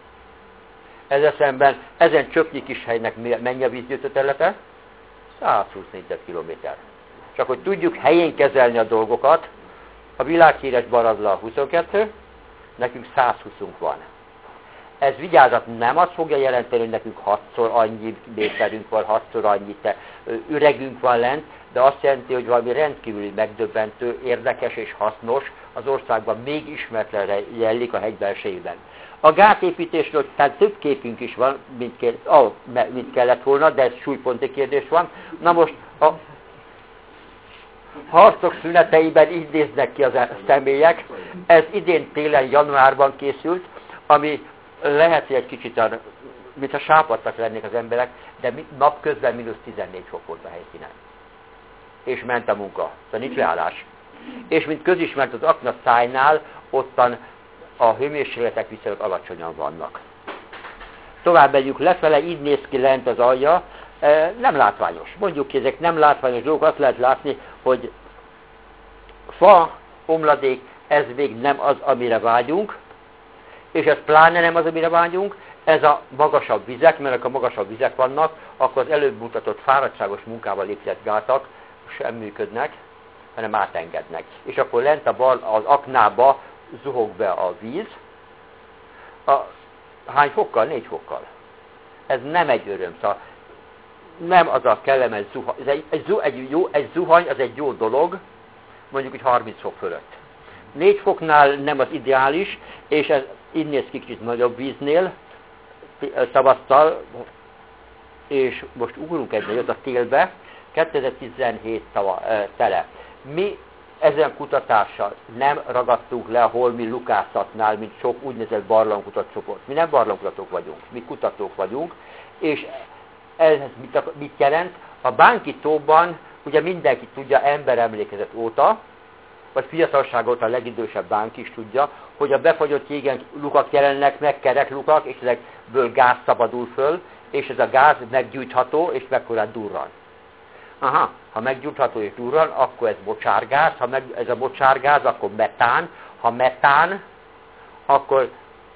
Ezzel szemben ezen csöpnyi kis helynek mennyi a vízgyűjtő területe? százhúsz négyzetkilométer. Csak hogy tudjuk helyén kezelni a dolgokat, a világhíres Baradla huszonkettő, nekünk százhúszunk van. Ez vigyázat nem azt fogja jelenteni, hogy nekünk hatszor annyi méterünk van, hatszor annyi te, üregünk van lent, de azt jelenti, hogy valami rendkívüli megdöbbentő, érdekes és hasznos az országban még ismeretlenre jellik a hegy belsejében. A gátépítésről tehát több képünk is van, mint, kell, oh, mint kellett volna, de ez súlyponti kérdés van. Na most a harcok szüneteiben így néznek ki az személyek. Ez idén télen, januárban készült, ami lehet, hogy egy kicsit mintha sápadtak lennék az emberek, de napközben mínusz tizennégy fok volt a helyszínen. És ment a munka, szóval nincs leállás. És mint közismert az akna szájnál, ottan a hőmérsékletek viszonylag alacsonyan vannak. Tovább megyünk lefele, így néz ki lent az alja, nem látványos. Mondjuk ki, ezek nem látványos dolgok, azt lehet látni, hogy fa, omladék, ez még nem az, amire vágyunk, és ez pláne nem az, amire vágyunk, ez a magasabb vizek, mert a magasabb vizek vannak, akkor az előbb mutatott fáradtságos munkával épített gátak sem működnek, hanem átengednek. És akkor lent a bal, az aknába zuhog be a víz. A, hány fokkal? Négy fokkal. Ez nem egy öröm, szóval nem az a kellemes zuhany. Ez egy, egy, egy, jó, egy zuhany, az egy jó dolog, mondjuk, hogy harminc fok fölött. Négy foknál nem az ideális, és ez így néz ki kicsit nagyobb víznél, tavasztal, és most ugrunk egy nagyot a télbe, kétezer-tizenhét tava, tele. Mi ezen kutatással nem ragadtunk le a holmi lukászatnál, mint sok úgynevezett barlangkutatáscsoport. Mi nem barlangkutatók vagyunk, mi kutatók vagyunk, és ez mit, mit jelent? A Bánki tóban, ugye mindenki tudja, emberemlékezet óta, vagy fiatalság óta a legidősebb Bánki is tudja, hogy a befagyott jégen lukak jelennek meg, kerek lukak, és ezekből gáz szabadul föl, és ez a gáz meggyújtható, és mekkorát durran. Aha, ha meggyújtható és durran, akkor ez mocsárgáz, ha meg, ez a mocsárgáz, akkor metán, ha metán, akkor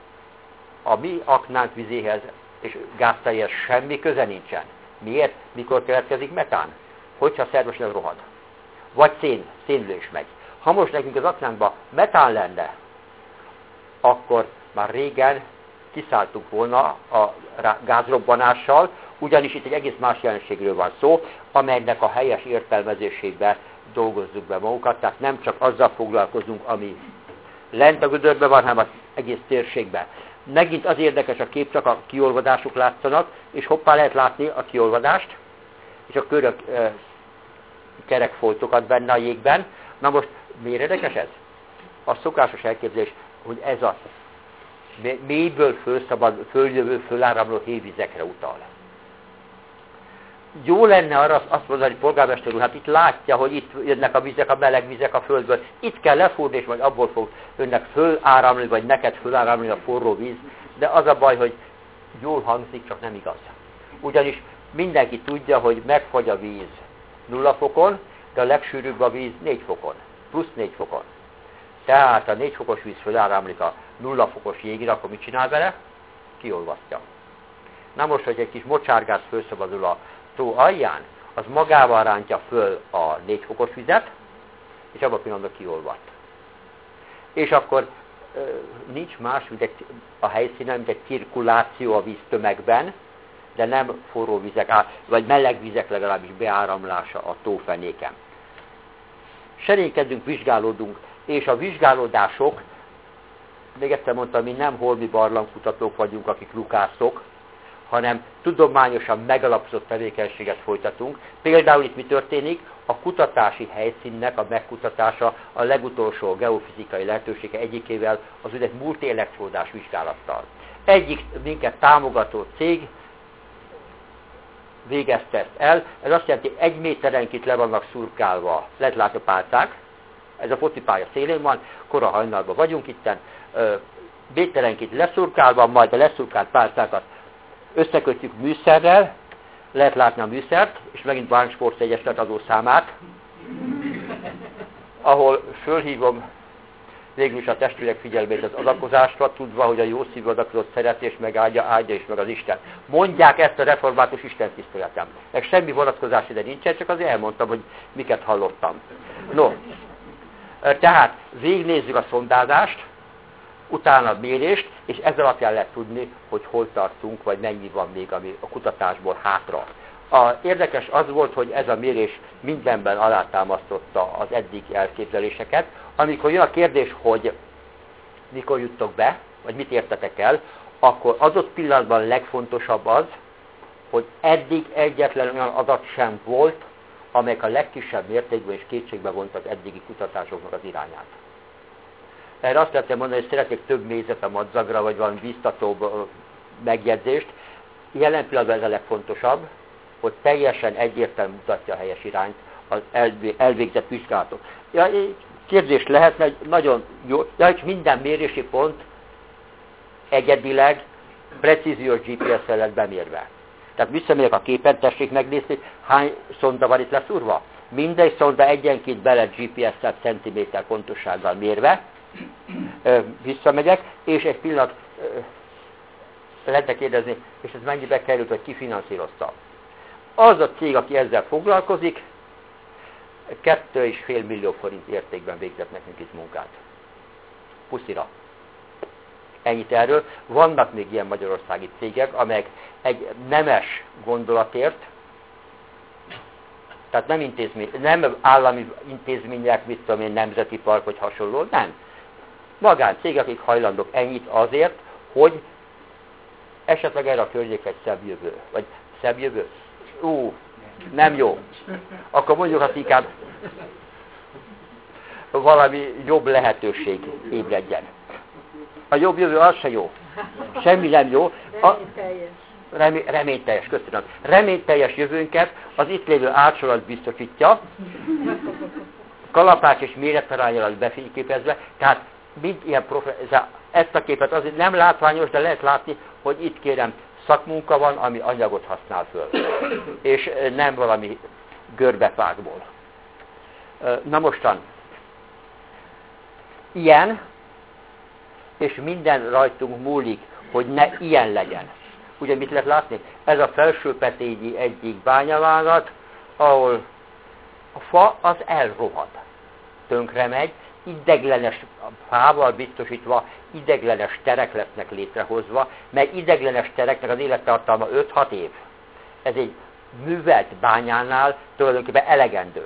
a mi aknánk vizéhez és gáztejhez semmi köze nincsen. Miért? Mikor keletkezik metán? Hogyha szervesen rohad. Vagy szén, szénlés megy. Ha most nekünk az aknánkban metán lenne, akkor már régen kiszálltunk volna a gázrobbanással, ugyanis itt egy egész más jelenségről van szó, amelynek a helyes értelmezésébe dolgozzuk be magunkat, tehát nem csak azzal foglalkozunk, ami lent a gödörben van, hanem az egész térségben. Megint az érdekes a kép, csak a kiolvadások látszanak, és hoppá lehet látni a kiolvadást, és a körök, e, kerekfoltokat benne a jégben. Na most miért érdekes ez? A szokásos elképzelés, hogy ez a mélyből fölszabad, följövő, föláramló hévizekre utal. Jó lenne arra azt mondani, hogy polgármester úr, hát itt látja, hogy itt jönnek a vizek, a meleg vizek a földből, itt kell lefúrni, és majd abból fog önnek föláramlni, vagy neked föláramlni a forró víz, de az a baj, hogy jól hangzik, csak nem igaz. Ugyanis mindenki tudja, hogy megfagy a víz nulla fokon, de a legsűrűbb a víz négy fokon, plusz négy fokon. Tehát a négy fokos víz föláramlik a nulla fokos jégre, akkor mit csinál vele? Kiolvasztja. Na most, hogy egy kis mocsárgáz felszabadul a tó alján, az magával rántja föl a négy fokos vizet, és abban a pillanatban kiolvad. És akkor e, nincs más, mint egy, a helyszínen, mint egy cirkuláció a víztömegben, de nem forró vizek, vagy meleg vizek legalábbis beáramlása a tófenéken. Serénykedünk, vizsgálódunk, és a vizsgálódások, még egyszer mondtam, mi nem holmi barlangkutatók vagyunk, akik lukászok, hanem tudományosan megalapozott tevékenységet folytatunk. Például itt mi történik? A kutatási helyszínnek a megkutatása a legutolsó geofizikai lehetősége egyikével, az úgynevezett multielektródás vizsgálattal. Egyik minket támogató cég végezte ezt el, ez azt jelenti, egy méterenként le vannak szurkálva, lehet látni a pálcák, ez a focipálya szélén van, kora hajnalban vagyunk itten, méterenként leszurkálva, majd a leszurkált pálcákat összekötjük műszerrel, lehet látni a műszert, és megint Bánksport Egyesület adószámát, ahol fölhívom végül is a testvérek figyelmét az adakozásra, tudva, hogy a jó szívű adakozott szeretés megáldja, áldja is meg az Isten. Mondják ezt a református Isten tiszteletem. Meg semmi vonatkozás ide nincsen, csak azért elmondtam, hogy miket hallottam. No, tehát végignézzük a szondázást, utána a mérést, és ez alapján lehet tudni, hogy hol tartunk, vagy mennyi van még ami a kutatásból hátra. A érdekes az volt, hogy ez a mérés mindenben alátámasztotta az eddig elképzeléseket. Amikor jön a kérdés, hogy mikor juttok be, vagy mit értetek el, akkor adott pillanatban legfontosabb az, hogy eddig egyetlen olyan adat sem volt, amelyek a legkisebb mértékben és kétségbe vont az eddigi kutatásoknak az irányát. Erre azt lehetne mondani, hogy szeretnék több mézet a madzagra, vagy valami biztatóbb megjegyzést. jelen pillanatban ez a legfontosabb, hogy teljesen egyértelműen mutatja a helyes irányt az elvégzett vizsgálatok. Ja, kérdés lehet, mert nagyon jó, ja, és minden mérési pont egyedileg, precíziós gé pé es-szel lett bemérve. Tehát visszamegyek a képen, tessék megnézni, hány szonda van itt leszúrva. Minden szonda egyenként be lett gé pé es-szel centiméter pontossággal mérve. Visszamegyek, és egy pillanat lehetne kérdezni, és ez mennyibe került, hogy ki finanszírozta. Az a cég, aki ezzel foglalkozik, kettő és fél millió forint értékben végzett nekünk itt munkát. Puszira. Ennyit erről. Vannak még ilyen magyarországi cégek, amelyek egy nemes gondolatért, tehát nem, intézmény, nem állami intézmények, mit tudom én, nemzeti park vagy hasonló, nem. Magáncégek, akik hajlandók ennyit azért, hogy esetleg erre a környék egy szebb jövő. Vagy szebb jövő? Ú, nem jó. Akkor mondjuk azt inkább valami jobb lehetőség ébredjen. A jobb jövő az se jó. Semmi nem jó. A, remé, reményteljes, köszönöm. Reményteljes jövőnket az itt lévő átsorat biztosítja, kalapács és méretarányal befényképezve, tehát mind ilyen profe- ezt a képet azért nem látványos, de lehet látni, hogy itt kérem szakmunka van, ami anyagot használ föl, és nem valami görbefákból. Na mostan, ilyen, és minden rajtunk múlik, hogy ne ilyen legyen. Ugye mit lehet látni? Ez a Felsőpetényi egyik bányavágat, ahol a fa az elrohad, tönkre megy, ideglenes fával biztosítva, ideglenes terek lesznek létrehozva, mert ideglenes tereknek az élettartalma öt-hat év. Ez egy művelt bányánál tulajdonképpen elegendő.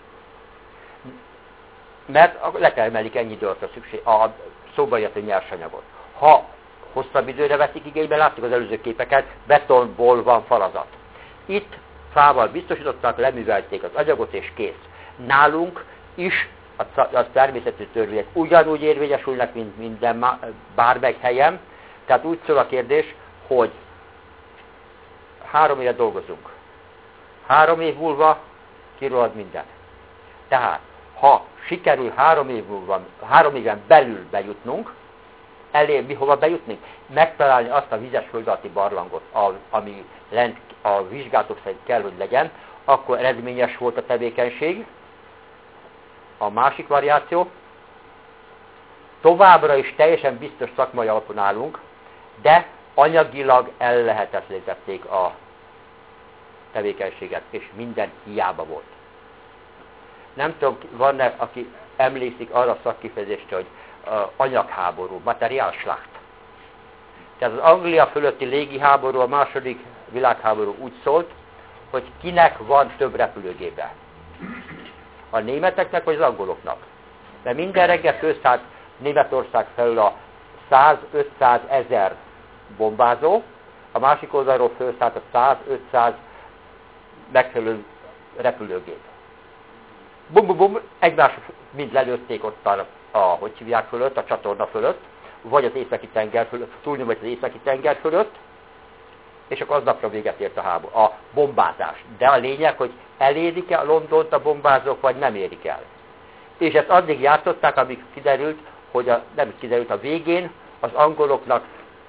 Mert letermelik ennyi időre szükség, a szóba jöttő nyersanyagot. Ha hosszabb időre veszik igénybe, láttuk az előző képeket, betonból van falazat. Itt fával biztosítottak, leművelték az anyagot és kész. Nálunk is a természetű törvények ugyanúgy érvényesülnek, mint minden bármely helyen. Tehát úgy szól a kérdés, hogy három éve dolgozunk. Három év múlva kirohad minden. Tehát, ha sikerül három év múlva, három éven belül bejutnunk, elé mi hova bejutni? Megtalálni azt a vizes föld alatti barlangot, ami lent a vizsgálatok szerint kell, hogy legyen, akkor eredményes volt a tevékenység. A másik variáció, továbbra is teljesen biztos szakmai alapon állunk, de anyagilag ellehetetlenítették a tevékenységet, és minden hiába volt. Nem tudom, van-e, aki emlékszik arra a szakkifejezést, hogy uh, anyagháború, materiálschlacht. Tehát az Anglia fölötti légiháború, a második világháború úgy szólt, hogy kinek van több repülőgépe. A németeknek vagy az angoloknak. De minden reggel főszállt Németország felül a száz-ötszáz ezer bombázó, a másik oldalról főszállt a száz-ötszáz megfelelő repülőgép. Bum, bum, bum, egymás mind lelőtték ott a, a, hogy hívják fölött, a csatorna fölött, vagy az északi tenger fölött, túlnyomott az északi tenger fölött, és akkor aznapra véget ért a háború, a bombázás. De a lényeg, hogy elérik-e a Londont a bombázók, vagy nem érik el. És ezt addig játszották, amíg kiderült, hogy a, nem kiderült a végén, az angoloknak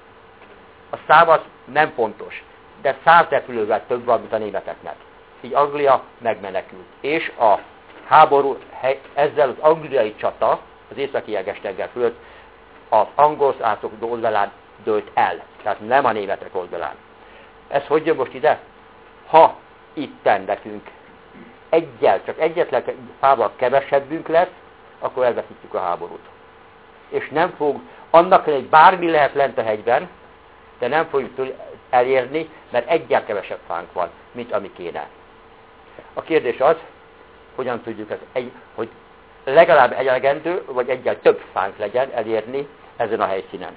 a szám az nem pontos, de száz repülővel több van, mint a németeknek. Így Anglia megmenekült. És a háború ezzel az angliai csata, az északi jeges-tenger fölött az angol szászok oldalán dőlt el. Tehát nem a németek oldalán. Ez hogy jön most ide? Ha itten nekünk egyel, csak egyetlen fával kevesebbünk lesz, akkor elveszítjük a háborút. És nem fog, annak hogy bármi lehet lent a hegyben, de nem fogjuk elérni, mert egyel kevesebb fánk van, mint ami kéne. A kérdés az, hogyan tudjuk ezt, egy, hogy legalább egy elegendő, vagy egyel több fánk legyen elérni ezen a helyszínen.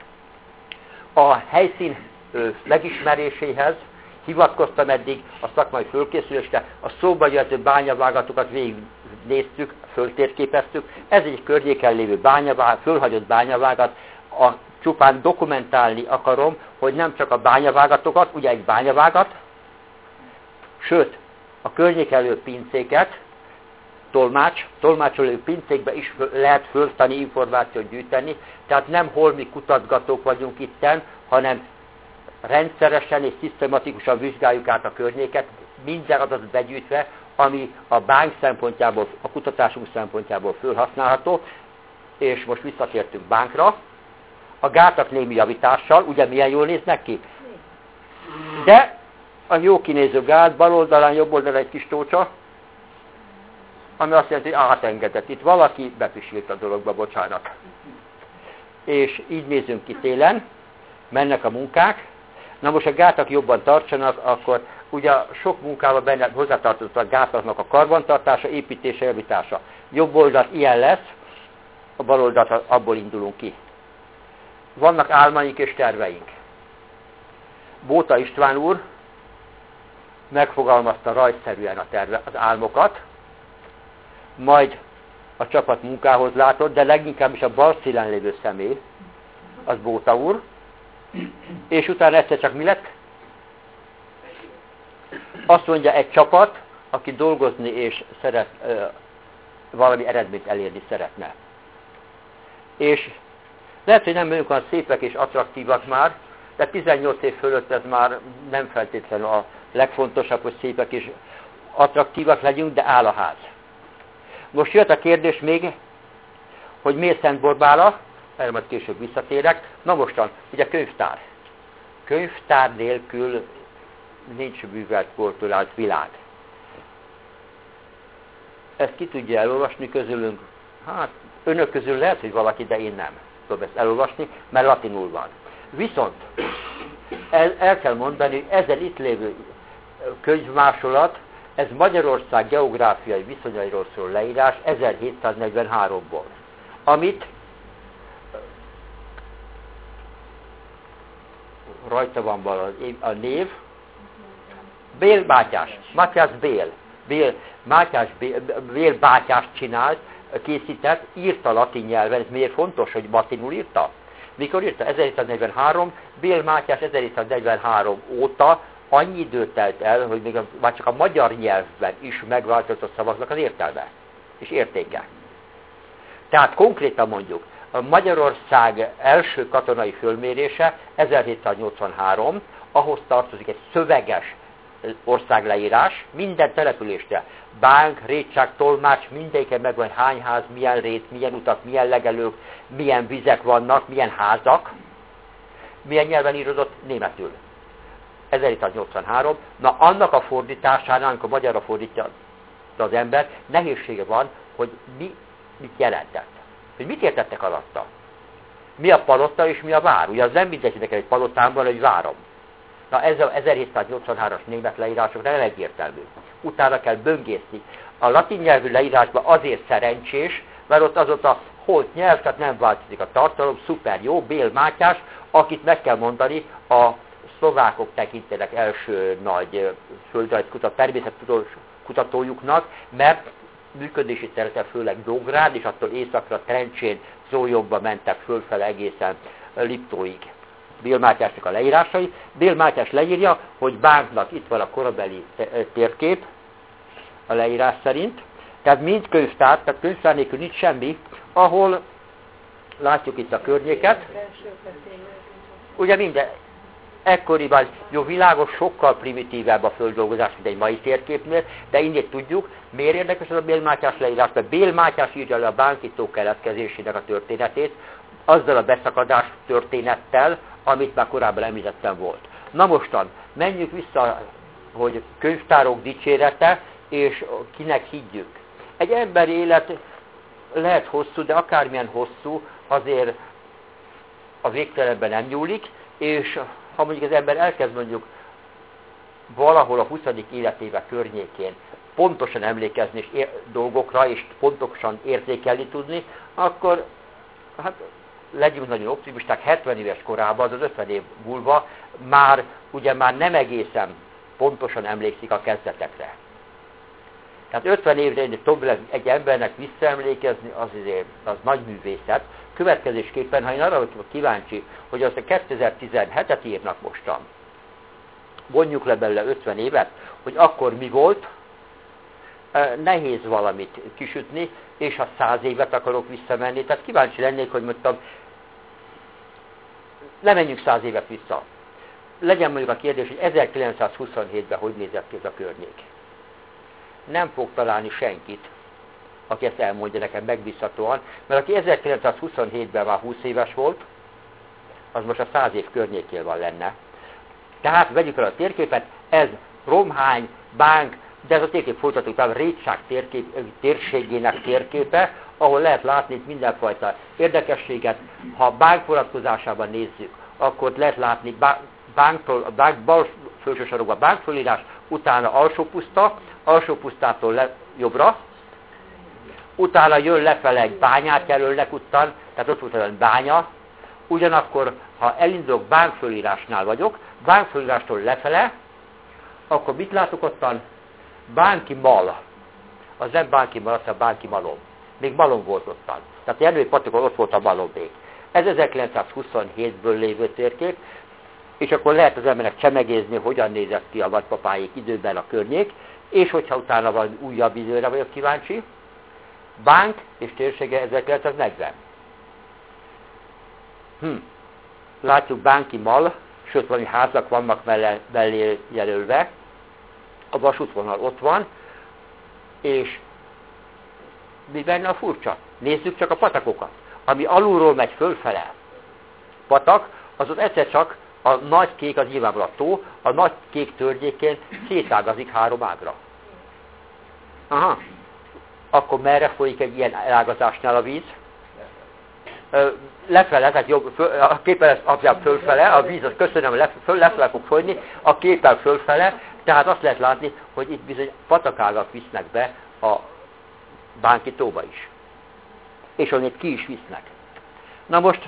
A helyszín megismeréséhez hivatkoztam eddig a szakmai fölkészülésre, a szóba jöhető bányavágatokat végignéztük, föltérképeztük. Ez egy környéken lévő bányavágat, fölhagyott bányavágat, a csupán dokumentálni akarom, hogy nem csak a bányavágatokat, ugye egy bányavágat, sőt, a környékelő pincéket, tolmács, tolmácsoló pincékbe is lehet föltani, információt gyűjteni, tehát nem holmi kutatgatók vagyunk itten, hanem rendszeresen és szisztematikusan vizsgáljuk át a környéket, minden adatot begyűjtve, ami a bánk szempontjából, a kutatásunk szempontjából fölhasználható, és most visszatértünk bánkra, a gátak némi javítással, ugye milyen jól néznek ki? De a jó kinéző gát, bal oldalán, jobb oldalán egy kis tócsa, ami azt jelenti, hogy átengedett. Itt valaki bepisílt a dologba, bocsánat. És így nézünk ki télen, mennek a munkák. Na most a gátak jobban tartsanak, akkor ugye sok munkával benne hozzátartozott a gátaknak a karbantartása, építése, javítása. Jobb oldalt ilyen lesz, a bal oldalt abból indulunk ki. Vannak álmaink és terveink. Bóta István úr megfogalmazta rajzszerűen a terve, az álmokat, majd a csapat munkához látott, de leginkább is a bal szílen lévő személy, az Bóta úr, és utána egyszer csak mi lett? Azt mondja, egy csapat, aki dolgozni és szeret, valami eredményt elérni szeretne. És lehet, hogy nem vagyunk olyan szépek és attraktívak már, de tizennyolc év fölött ez már nem feltétlenül a legfontosabb, hogy szépek és attraktívak legyünk, de áll a ház. Most jött a kérdés még, hogy miért Szent Borbála, erre majd később visszatérek. Na mostan, ugye könyvtár. Könyvtár nélkül nincs művelt kulturális világ. Ezt ki tudja elolvasni közülünk? Hát, önök közül lehet, hogy valaki, de én nem tudom ezt elolvasni, mert latinul van. Viszont el, el kell mondani, hogy ezen itt lévő könyvmásolat, ez Magyarország geográfiai viszonyairól szól leírás ezerhétszáznegyvenháromból, amit rajta van valami a név, Bél Mátyás, Mátyás Bél, Bél, Mátyás Bél, Bél Bátyás csinált, készített, írta latin nyelven, ez miért fontos, hogy latinul írta? Mikor írta? ezerhétszáznegyvenhárom, Bél Mátyás ezerhétszáznegyvenhárom óta annyi időt telt el, hogy még a, már csak a magyar nyelvben is megváltozott szavaknak az értelme és értéke. Tehát konkrétan mondjuk, a Magyarország első katonai fölmérése ezerhétszáznyolcvanhárom, ahhoz tartozik egy szöveges országleírás, minden településre, bánk, rétság, tolmács, mindegyiken megvan hány ház, milyen rét, milyen utak, milyen legelők, milyen vizek vannak, milyen házak, milyen nyelven írodott? Németül. ezerhétszáznyolcvanhárom, na annak a fordításánál, amikor magyarra fordítja az ember, nehézsége van, hogy mi mit jelentett. Hogy mit értettek alatta. Mi a palota és mi a vár. Ugye az nem mindegy, neked egy palotán van, egy várom. Na ez az ezerhétszáznyolcvanhármas német leírások nem egyértelmű. Utána kell böngészni. A latin nyelvű leírásban azért szerencsés, mert ott az ott a holt nyelv, tehát nem változik a tartalom, szuper jó, Bél Mátyás, akit meg kell mondani, a szlovákok tekintenek első nagy földrajzkutat, természettudományos kutatójuknak, mert működési területe főleg Nógrád, és attól északra Trencsén, Zólyomba mentek fölfele egészen Liptóig. Bél Mátyásnak a leírásai. Bél Mátyás leírja, hogy bánknak itt van a korabeli térkép, a leírás szerint, tehát mind könyvtár, tehát könyvtár nélkül nincs semmi, ahol látjuk itt a környéket. Ugye minden, ekkoriban jó világos, sokkal primitívebb a földolgozás, mint egy mai térképnél, de innét tudjuk, miért érdekes ez a Bél Mátyás leírás, mert Bél Mátyás írja le a bánki tó keletkezésének a történetét, azzal a beszakadás történettel, amit már korábban említettem volt. Na mostan, menjünk vissza, hogy könyvtárok dicsérete, és kinek higgyük. Egy emberi élet lehet hosszú, de akármilyen hosszú, azért a végtelenben nem nyúlik, és ha mondjuk az ember elkezd mondjuk valahol a huszadik életéve környékén pontosan emlékezni és ér- dolgokra, és pontosan értékelni tudni, akkor hát legyünk nagyon optimisták, hetven éves korában, az ötven év múlva már ugye már nem egészen pontosan emlékszik a kezdetekre. Tehát ötven évre több egy embernek visszaemlékezni, az, az nagy művészet. Következésképpen, ha én arra vagyok kíváncsi, hogy azt a kétezer-tizenhetet írnak mostan, vonjuk le belőle ötven évet, hogy akkor mi volt, nehéz valamit kisütni, és ha száz évet akarok visszamenni, tehát kíváncsi lennék, hogy mondtam, ne menjünk száz évet vissza. Legyen mondjuk a kérdés, hogy ezerkilencszázhuszonhétben hogy nézett ki ez a környék. Nem fog találni senkit, aki ezt elmondja nekem megbízhatóan, mert aki ezerkilencszázhuszonhétben már húsz éves volt, az most a száz év környékén van lenne. Tehát vegyük el a térképet, ez Romhány, Bánk, de ez a térkép folytatódik, tehát a Rétság térkép, térségének térképe, ahol lehet látni mindenfajta érdekességet. Ha Bánk vonatkozásában nézzük, akkor lehet látni Bánktól, a Bánk bal felső sarokban Bánk fölírás, utána alsó puszta, alsó pusztától le, jobbra, utána jön lefele egy bányát jelölnek után, tehát ott volt egy bánya, ugyanakkor, ha elindulok Bánk fölírásnál vagyok, Bánk fölírástól lefele, akkor mit látok ottan? Bánki mal. Az nem Bánki mal, az a Bánki malom. Még malom volt ottan. Tehát Jenői patikon ott volt a malombék. Ez ezerkilencszázhuszonhétből lévő térkép, és akkor lehet az embernek csemegézni, hogyan nézett ki a nagypapáik időben a környék, és hogyha utána van újabb időre vagyok kíváncsi, Bánk és térsége ezerkilencszáznegyven. Hm. Látjuk Bánki mal, sőt valami házak vannak mellé, mellé jelölve, a vasútvonal ott van, és mi benne a furcsa? Nézzük csak a patakokat. Ami alulról megy fölfele, patak, az ott egyszer csak a nagy kék, az nyilvánvalóan a tó, a nagy kék törgyékén szétágazik három ágra. Aha. Akkor merre folyik egy ilyen elágazásnál a víz? Lefele, tehát jobb, föl, a képen ezt apjám fölfele, a víz, az köszönöm, lefele, lefele fog folyni, a képen fölfele, tehát azt lehet látni, hogy itt bizony patakágak visznek be a Bánki tóba is. És onnét ki is visznek. Na most,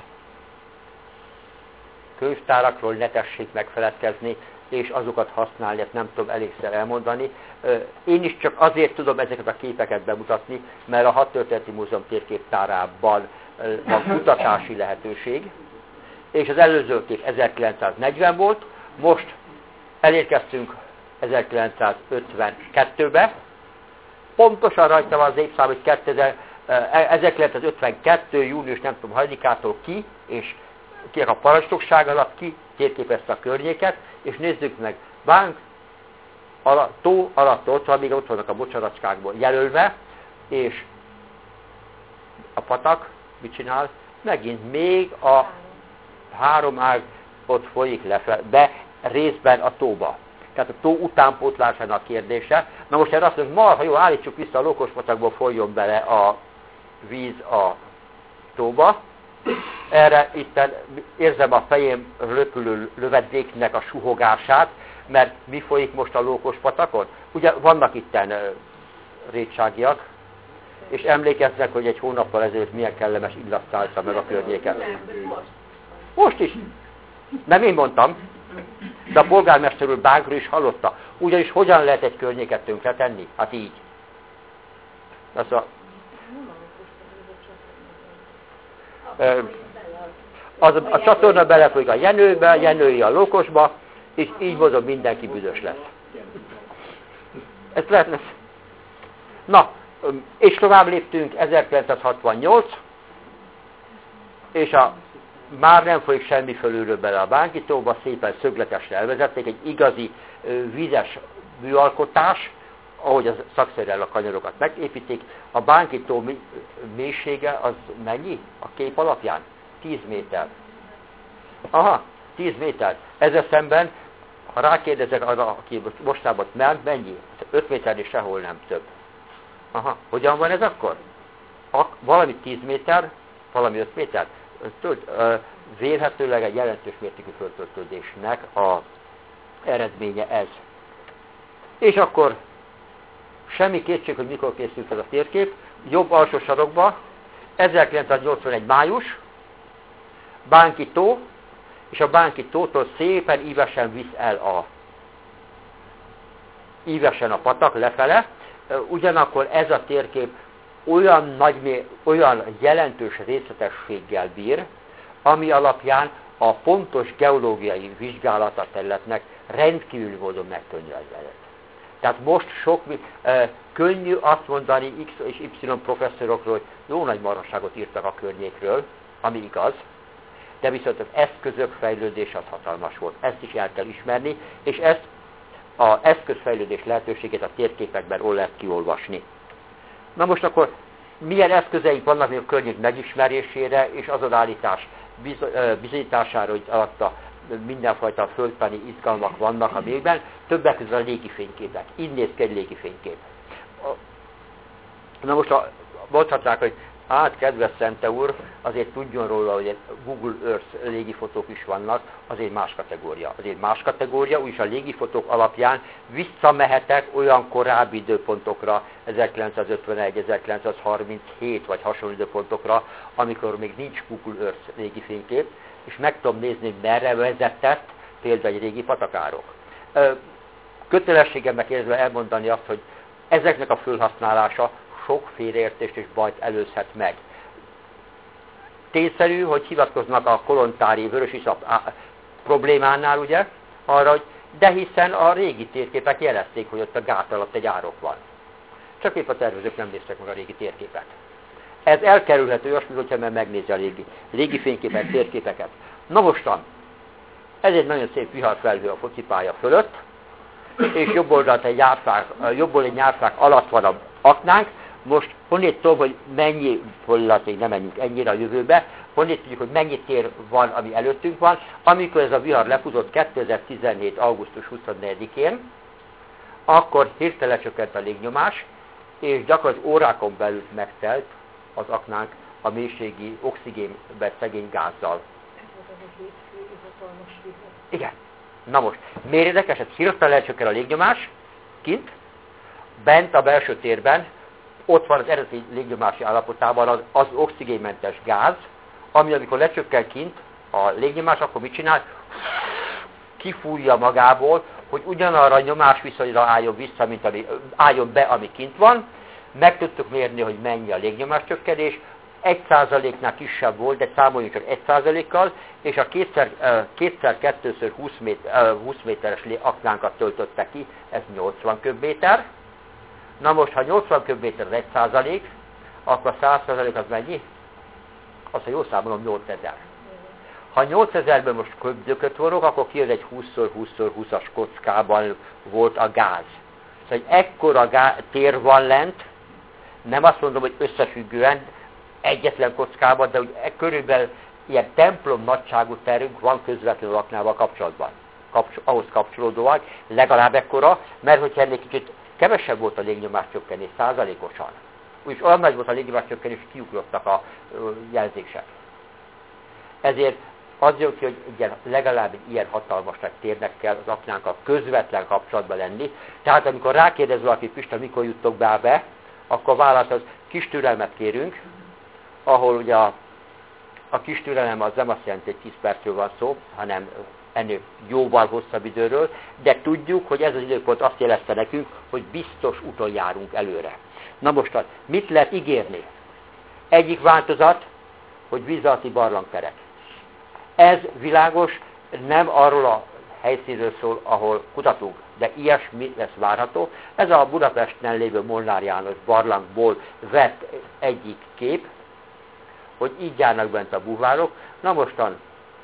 könyvtárakról ne tessék megfeledkezni, és azokat használni, ezt nem tudom elégszer elmondani. Én is csak azért tudom ezeket a képeket bemutatni, mert a Hadtörténeti Múzeum térképtárában van kutatási lehetőség, és az előző kép ezerkilencszáznegyven volt, most elérkeztünk ezerkilencszázötvenkettőbe, pontosan rajta van az évszám, hogy ezerkilencszázötvenkettő. június nem tudom hanyadikától ki, és ki a parancsnokság alatt ki térképezte a környéket, és nézzük meg, Bánk alatt, tó alatt ott van, még ott vannak a bocsaracskákból jelölve, és a patak mit csinál? Megint még a három ág ott folyik lefelé, be részben a tóba. Tehát a tó utánpótlásának kérdése. Na most erre azt mondjuk, marha jó, állítsuk vissza a Lókospatakból, folyjon bele a víz a tóba. Erre itt érzem a fejém röpülő lövedéknek a suhogását, mert mi folyik most a Lókospatakon? Ugye vannak itten rétságiak, és emlékeznek, hogy egy hónappal ezelőtt milyen kellemes illat szállta meg a környéket. Most is. Nem én mondtam, de a polgármester úr Bánkról is hallotta. Ugyanis hogyan lehet egy környéket tönkretenni? Hát így. Az a, az a, a csatorna belefolyik a Jenőbe, a Jenői a Lókosba, és így mozog, mindenki büdös lesz. Ezt lehetne... Na, és tovább léptünk ezerkilencszázhatvannyolc, és a, már nem folyik semmi fölülről bele a Bánki tóba, szépen szögletesre elvezették, egy igazi vízes műalkotás, ahogy a szakszerűen a kanyarokat megépítik. A Bánki tó mélysége az mennyi a kép alapján? tíz méter. Aha, tíz méter. Ezzel szemben, ha rákérdezek arra, aki mostában ment, mennyi? öt méter és sehol nem több. Aha, hogyan van ez akkor? A, valami tíz méter, valami öt méter? Vélhetőleg egy jelentős mértékű földtöltődésnek a eredménye ez. És akkor semmi kétség, hogy mikor készült ez a térkép, jobb alsó sarokba, ezerkilencszáznyolcvanegy május, Bánki tó, és a Bánki tótól szépen ívesen visz el a ívesen a patak lefele, ugyanakkor ez a térkép olyan, nagy, olyan jelentős részletességgel bír, ami alapján a pontos geológiai vizsgálata területnek rendkívül módon megkönnyűződött. Tehát most sok, eh, könnyű azt mondani X és Y professzorokról, hogy jó nagy marhaságot írtak a környékről, ami igaz, de viszont az eszközök fejlődés az hatalmas volt. Ezt is el kell ismerni, és ezt az eszközfejlődés lehetőségét a térképekben hol lehet kiolvasni. Na most akkor milyen eszközeink vannak még a környék megismerésére és azon állítás bizonyítására, hogy alatta mindenfajta földtani izgalmak vannak a végben, többek között a légifényképek. Így néz ki egy légifénykép. Na most a, mondhatnák, hogy hát, kedves Szente úr, azért tudjon róla, hogy Google Earth légifotók is vannak, azért más kategória. Azért más kategória, úgyis a légifotók alapján visszamehetek olyan korábbi időpontokra, ezerkilencszázötvenegy, ezerkilencszázharminchét vagy hasonló időpontokra, amikor még nincs Google Earth légifénykép, és meg tudom nézni, hogy merre vezetett például egy régi patakárok. Kötelességemnek érzve elmondani azt, hogy ezeknek a felhasználása sok félreértést és bajt előzhet meg. Tényszerű, hogy hivatkoznak a kolontári vörösiszap problémánál, ugye, arra, hogy de hiszen a régi térképek jelezték, hogy ott a gát alatt egy árok van. Csak épp a tervezők nem néztek meg a régi térképet. Ez elkerülhető, olyasmi, hogyha már megnézi a régi, régi fényképet, térképeket. Na mostan, ez egy nagyon szép viharfelhő a focipálya fölött, és jobb oldalt egy nyárfák, jobb oldalt egy nyárfák alatt van a aknánk. Most honnét tudom, hogy mennyi, hogy nem menjünk ennyire a jövőbe, honnét tudjuk, hogy mennyi tér van, ami előttünk van. Amikor ez a vihar lefutott kétezer-tizenhét. augusztus huszonnegyedikén, akkor hirtelen lecsökkent a légnyomás, és gyakorlatilag órákon belül megtelt az aknánk a mélységi oxigénbe szegény gázzal. Igen. Na most, miért érdekes? Hát hirtelen lecsökken a légnyomás, kint, bent a belső térben, ott van az eredeti légnyomási állapotában az, az oxigénmentes gáz, ami amikor lecsökken kint a légnyomás, akkor mit csinál? Kifújja magából, hogy ugyanarra a nyomásviszonyra álljon vissza, mint ami, álljon be, ami kint van. Meg tudtuk mérni, hogy mennyi a légnyomás csökkenés. Egy százaléknál kisebb volt, de számoljunk csak egy százalékkal, és a kétszer, kétszer kettőször húsz méteres aknánkat töltötte ki, ez nyolcvan köbméter. Na most, ha nyolcvan köbméter az egy százalék, akkor a száz százalék az mennyi? Azt, ha jól számolom, nyolcezer. Ha nyolcezerben most köbdököt vonok, akkor kijön egy húsz szor húsz szor húszas kockában volt a gáz. Szóval egy ekkora gáz, tér van lent, nem azt mondom, hogy összefüggően, egyetlen kockában, de úgy körülbelül ilyen templom nagyságú terünk van közvetlenül aknával kapcsolatban. Kapcs- ahhoz kapcsolódóan, legalább ekkora, mert hogyha ennél kicsit kevesebb volt a légnyomás csökkenés százalékosan, úgyis olyan nagy volt a légnyomás csökkenés, hogy kiugrottak a jelzések. Ezért az jön ki, hogy igen, legalább egy ilyen hatalmas nagy térnek kell az aknánkkal közvetlen kapcsolatban lenni. Tehát amikor rákérdez valaki, Pista, mikor juttok be, be akkor a válasz az, kis türelmet kérünk, ahol ugye a, a kis türelem az nem azt jelenti, hogy tíz percről van szó, hanem ennél jóval hosszabb időről, de tudjuk, hogy ez az időpont azt jelezte nekünk, hogy biztos úton járunk előre. Na most, mit lehet ígérni? Egyik változat, hogy víz alatti barlangterek. Ez világos, nem arról a helyszínről szól, ahol kutatunk, de ilyesmi lesz várható. Ez a Budapesten lévő Molnár János barlangból vett egyik kép, hogy így járnak bent a búvárok. Na mostan,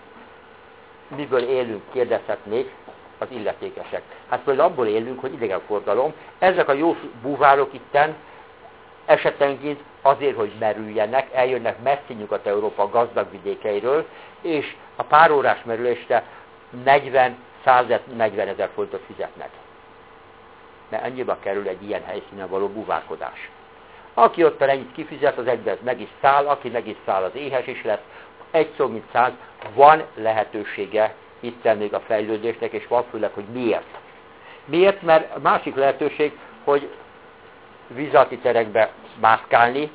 miből élünk, kérdezhetnék az illetékesek. Hát például abból élünk, hogy idegenforgalom. Ezek a jó búvárok itten esetenként azért, hogy merüljenek, eljönnek messzi Nyugat-Európa gazdag vidékeiről, és a pár órás merülésre negyven-száznegyven ezer fontot fizetnek. Mert annyiba kerül egy ilyen helyszínen való búvárkodás. Aki ott ennyit kifizet, az egyben meg is száll, aki meg is száll, az éhes is lesz. Egy szó, mint száz, van lehetősége itten még a fejlődésnek, és van főleg, hogy miért. Miért? Mert a másik lehetőség, hogy vízalatti terekbe mászkálni,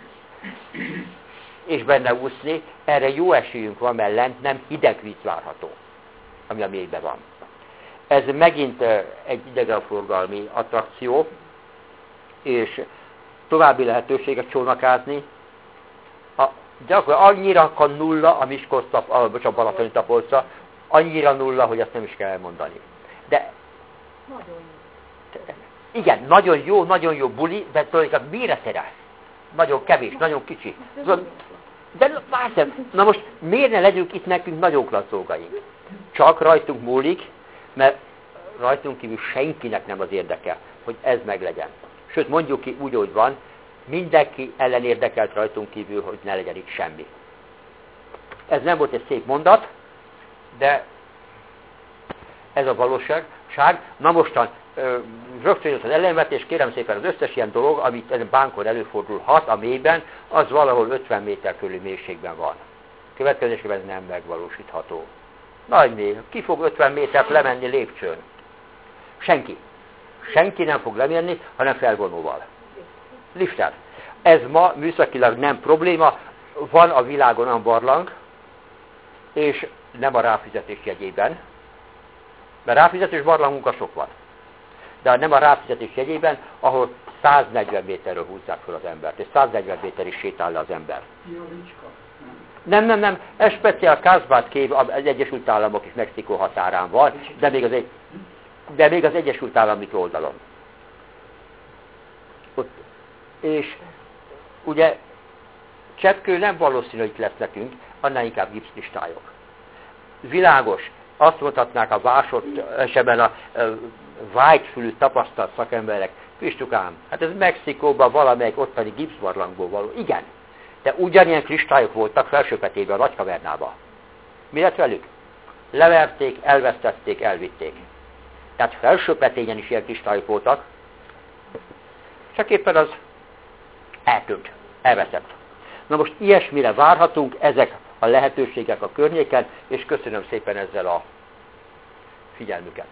és benne úszni, erre jó esélyünk van, mert lent nem hideg víz várható, ami a mélyben van. Ez megint egy idegenforgalmi attrakció, és további lehetőségek csónakázni. A, gyakorlatilag annyira a nulla a Miskolc, a, a Balatoni Tapolca, annyira nulla, hogy azt nem is kell elmondani. De Nagyon jó. igen, nagyon jó, nagyon jó buli, de tulajdonképpen mire tere? Nagyon kevés, nagyon kicsi. De várj, na most miért ne legyünk itt nekünk nagyon klassz dolgaink? Csak rajtunk múlik, mert rajtunk kívül senkinek nem az érdeke, hogy ez meglegyen. Sőt, mondjuk ki úgy, hogy van, mindenki ellen érdekelt rajtunk kívül, hogy ne legyen itt semmi. Ez nem volt egy szép mondat, de ez a valóság. Na mostan, rögtön jött az ellenvetés, kérem szépen az összes ilyen dolog, amit ezen bánkon előfordulhat a mélyben, az valahol ötven méter körüli mélységben van. Következésében ez nem megvalósítható. Nagy mély. Ki fog ötven métert lemenni lépcsőn? Senki. Senki nem fog lemenni, hanem felvonóval. Lifter. Ez ma műszakilag nem probléma, van a világon olyan barlang, és nem a ráfizetés jegyében, mert ráfizetés barlangunk a sok van. De nem a ráfizetés jegyében, ahol száznegyven méterről húzzák fel az embert, és száznegyven méter is sétál le az ember. Nem, nem, nem, ez speciál Kázbát kév, az Egyesült Államok és Mexikó határán van, de még az, egy, de még az Egyesült Államok oldalon. Ott, és ugye cseppkő nem valószínű, hogy itt lesz nekünk, annál inkább gipszkristályok. Világos, azt mondhatnák a vásott, eseben a vágyfülű tapasztalt szakemberek, Pistukám, hát ez Mexikóban valamelyik ottani gipszbarlangból való. Igen, de ugyanilyen kristályok voltak Felsőpetében, a Nagykavernában. Mi lett velük? Leverték, elvesztették, elvitték. Tehát Felsőpetényen is ilyen kristályok voltak, csak éppen az eltűnt, elveszett. Na most ilyesmire várhatunk, ezek a lehetőségek a környéken, és köszönöm szépen ezzel a figyelmüket.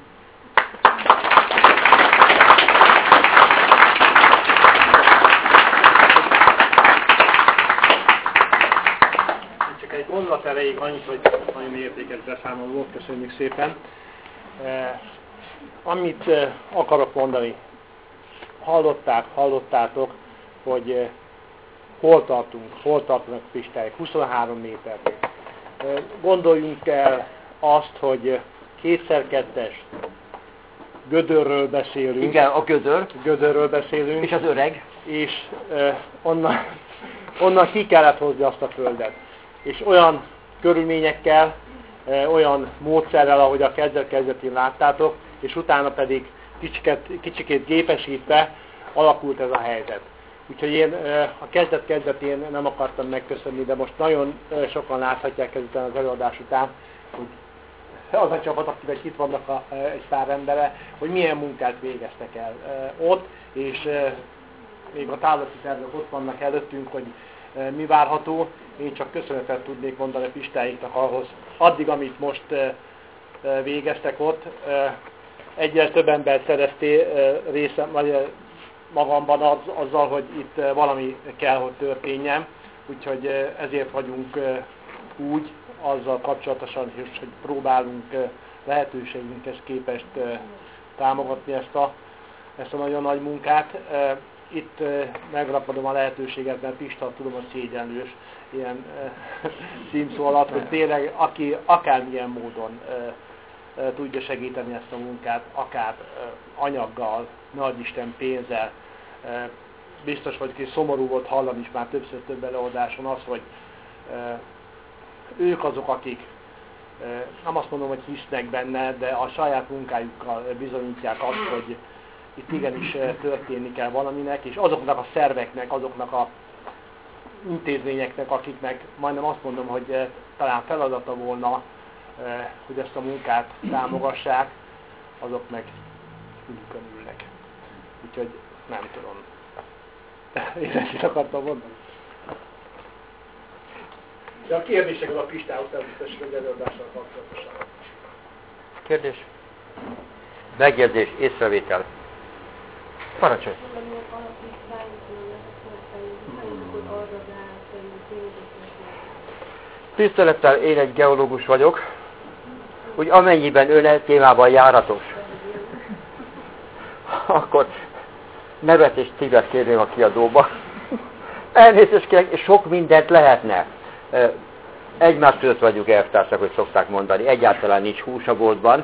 Csak egy mondat elejéig annyit, hogy nagyon értékes beszámoló volt, köszönjük szépen. Eh, amit eh, akarok mondani, hallották, hallottátok, hogy eh, hol tartunk, hol tartanak a kristályok, huszonhárom méter. Eh, gondoljunk el azt, hogy kétszer-kettes gödörről beszélünk. Igen, a gödör. Gödörről beszélünk. És az öreg. És eh, onnan, onnan ki kellett hozni azt a földet. És olyan körülményekkel, eh, olyan módszerrel, ahogy a kezdet-kezdetén láttátok, és utána pedig kicsiket, kicsikét gépesítve alakult ez a helyzet. Úgyhogy én eh, a kezdet-kezdetén nem akartam megköszönni, de most nagyon eh, sokan láthatják ezután az előadás után, hogy az a csapat, akik itt vannak a, egy pár embere, hogy milyen munkát végeztek el e, ott, és e, még a távlati tervek ott vannak előttünk, hogy e, mi várható. Én csak köszönetet tudnék mondani a pistáiknak ahhoz, addig, amit most e, e, végeztek ott. E, egyre több embert szereztél e, részem, vagy e, magamban az, azzal, hogy itt e, valami kell, hogy történjen. Úgyhogy e, ezért vagyunk e, úgy, azzal kapcsolatosan is, hogy próbálunk lehetőségünkhez képest támogatni ezt a, ezt a nagyon nagy munkát. Itt megrapadom a lehetőséget, mert Pista, tudom, hogy szégyenlős ilyen címszó alatt, hogy tényleg aki akármilyen módon tudja segíteni ezt a munkát, akár anyaggal, nagyisten pénzzel. Biztos, hogy szomorú volt hallani is már többször több előadáson az, hogy ők azok, akik nem azt mondom, hogy hisznek benne, de a saját munkájukkal bizonyítják azt, hogy itt igenis történni kell valaminek, és azoknak a szerveknek, azoknak a intézményeknek, akiknek majdnem azt mondom, hogy talán feladata volna, hogy ezt a munkát támogassák, azok meg ülükön ülnek. Úgyhogy nem tudom. Én ezt akartam mondani. De a kérdések az a Pistához természetesen, hogy előadással kapcsolatosan. Kérdés? Megjegyzés, észrevétel. Parancsolj! Tisztelettel, én egy geológus vagyok, úgy amennyiben ön e témában járatos, akkor nevet és szívet kérném a kiadóba. Elnézést kérek, sok mindent lehetne. Egymás között vagyunk elvtársak, hogy szokták mondani. Egyáltalán nincs hús a boltban.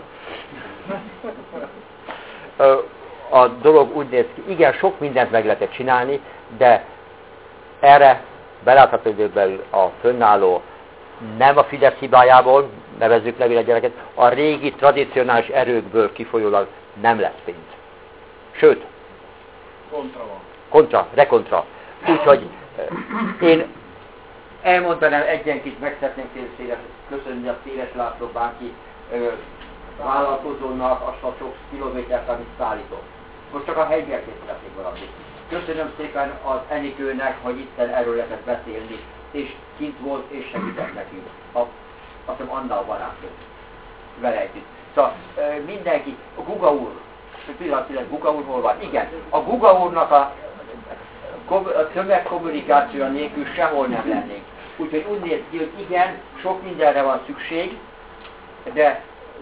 A dolog úgy néz ki, igen, sok mindent meg lehetett csinálni, de erre belátható időben a fönnálló, nem a Fidesz hibájából, nevezzük nevén a gyereket, a régi, tradicionális erőkből kifolyólag nem lesz pénz. Sőt, kontra van. Kontra, rekontra. Úgyhogy én elmondanám egyenként, meg szeretném félszéles, köszönni a Széles László bánki ö, vállalkozónak azt a sok kilométert, amit szállított. Most csak a helymérkét szeretnék valamit. Köszönöm szépen az Enikőnek, hogy itt erről lehetett beszélni, és kint volt és segített nekünk. A, azt hiszem Anna a barátom. Vele együtt. Szóval mindenki, a Guga úr, pillanatilag Guga úr hol van? Igen, a Guga úrnak a, a tömegkommunikáció nélkül sehol nem lennénk. Úgyhogy úgy néz ki, hogy igen, sok mindenre van szükség, de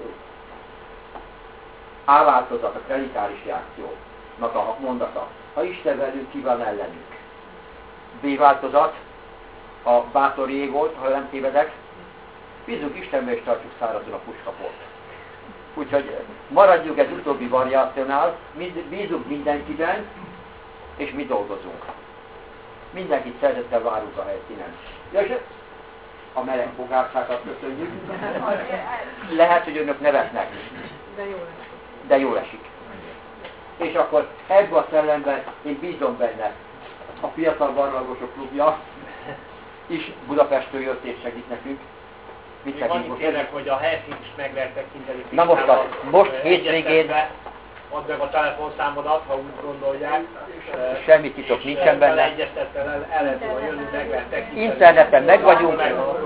A változat, a kreditális reakciónak a mondata. Ha Isten velünk, ki van ellenünk. B változat, a bátor jég volt, ha nem tévedek. Bízunk Istenbe és tartjuk szárazon a puskaport. Úgyhogy maradjuk ez utóbbi variációnál, bízunk mindenkiben, és mi dolgozunk. Mindenkit szeretettel várunk a helyszínen. És a meleg fogársákat köszönjük. Lehet, hogy önök nevetnek. De jó esik. De jól esik. És akkor ebben a szellemben én bízom benne. A Fiatal Barlangosok Klubja is Budapestről jött és segít nekünk. Mit még annyit kérek, hogy a helyszínt is meg lehet tekinteni. Na most, a, most hétvégén add meg a telefonszámodat, ha úgy gondolják. Semmi titok nincsen benne. Egyeztetve el lehet volna jönni, meg lehet tekinteni. Interneten meg vagyunk.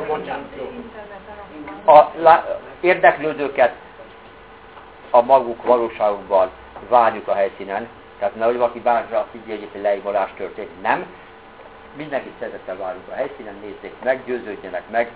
A lá, érdeklődőket a maguk valóságukban várjuk a helyszínen. Tehát nehogy valaki bárra azt így, hogy itt egy leigolás történt. Nem. Mindenkit szeretettel várunk a helyszínen, nézzék meg, győződjenek meg.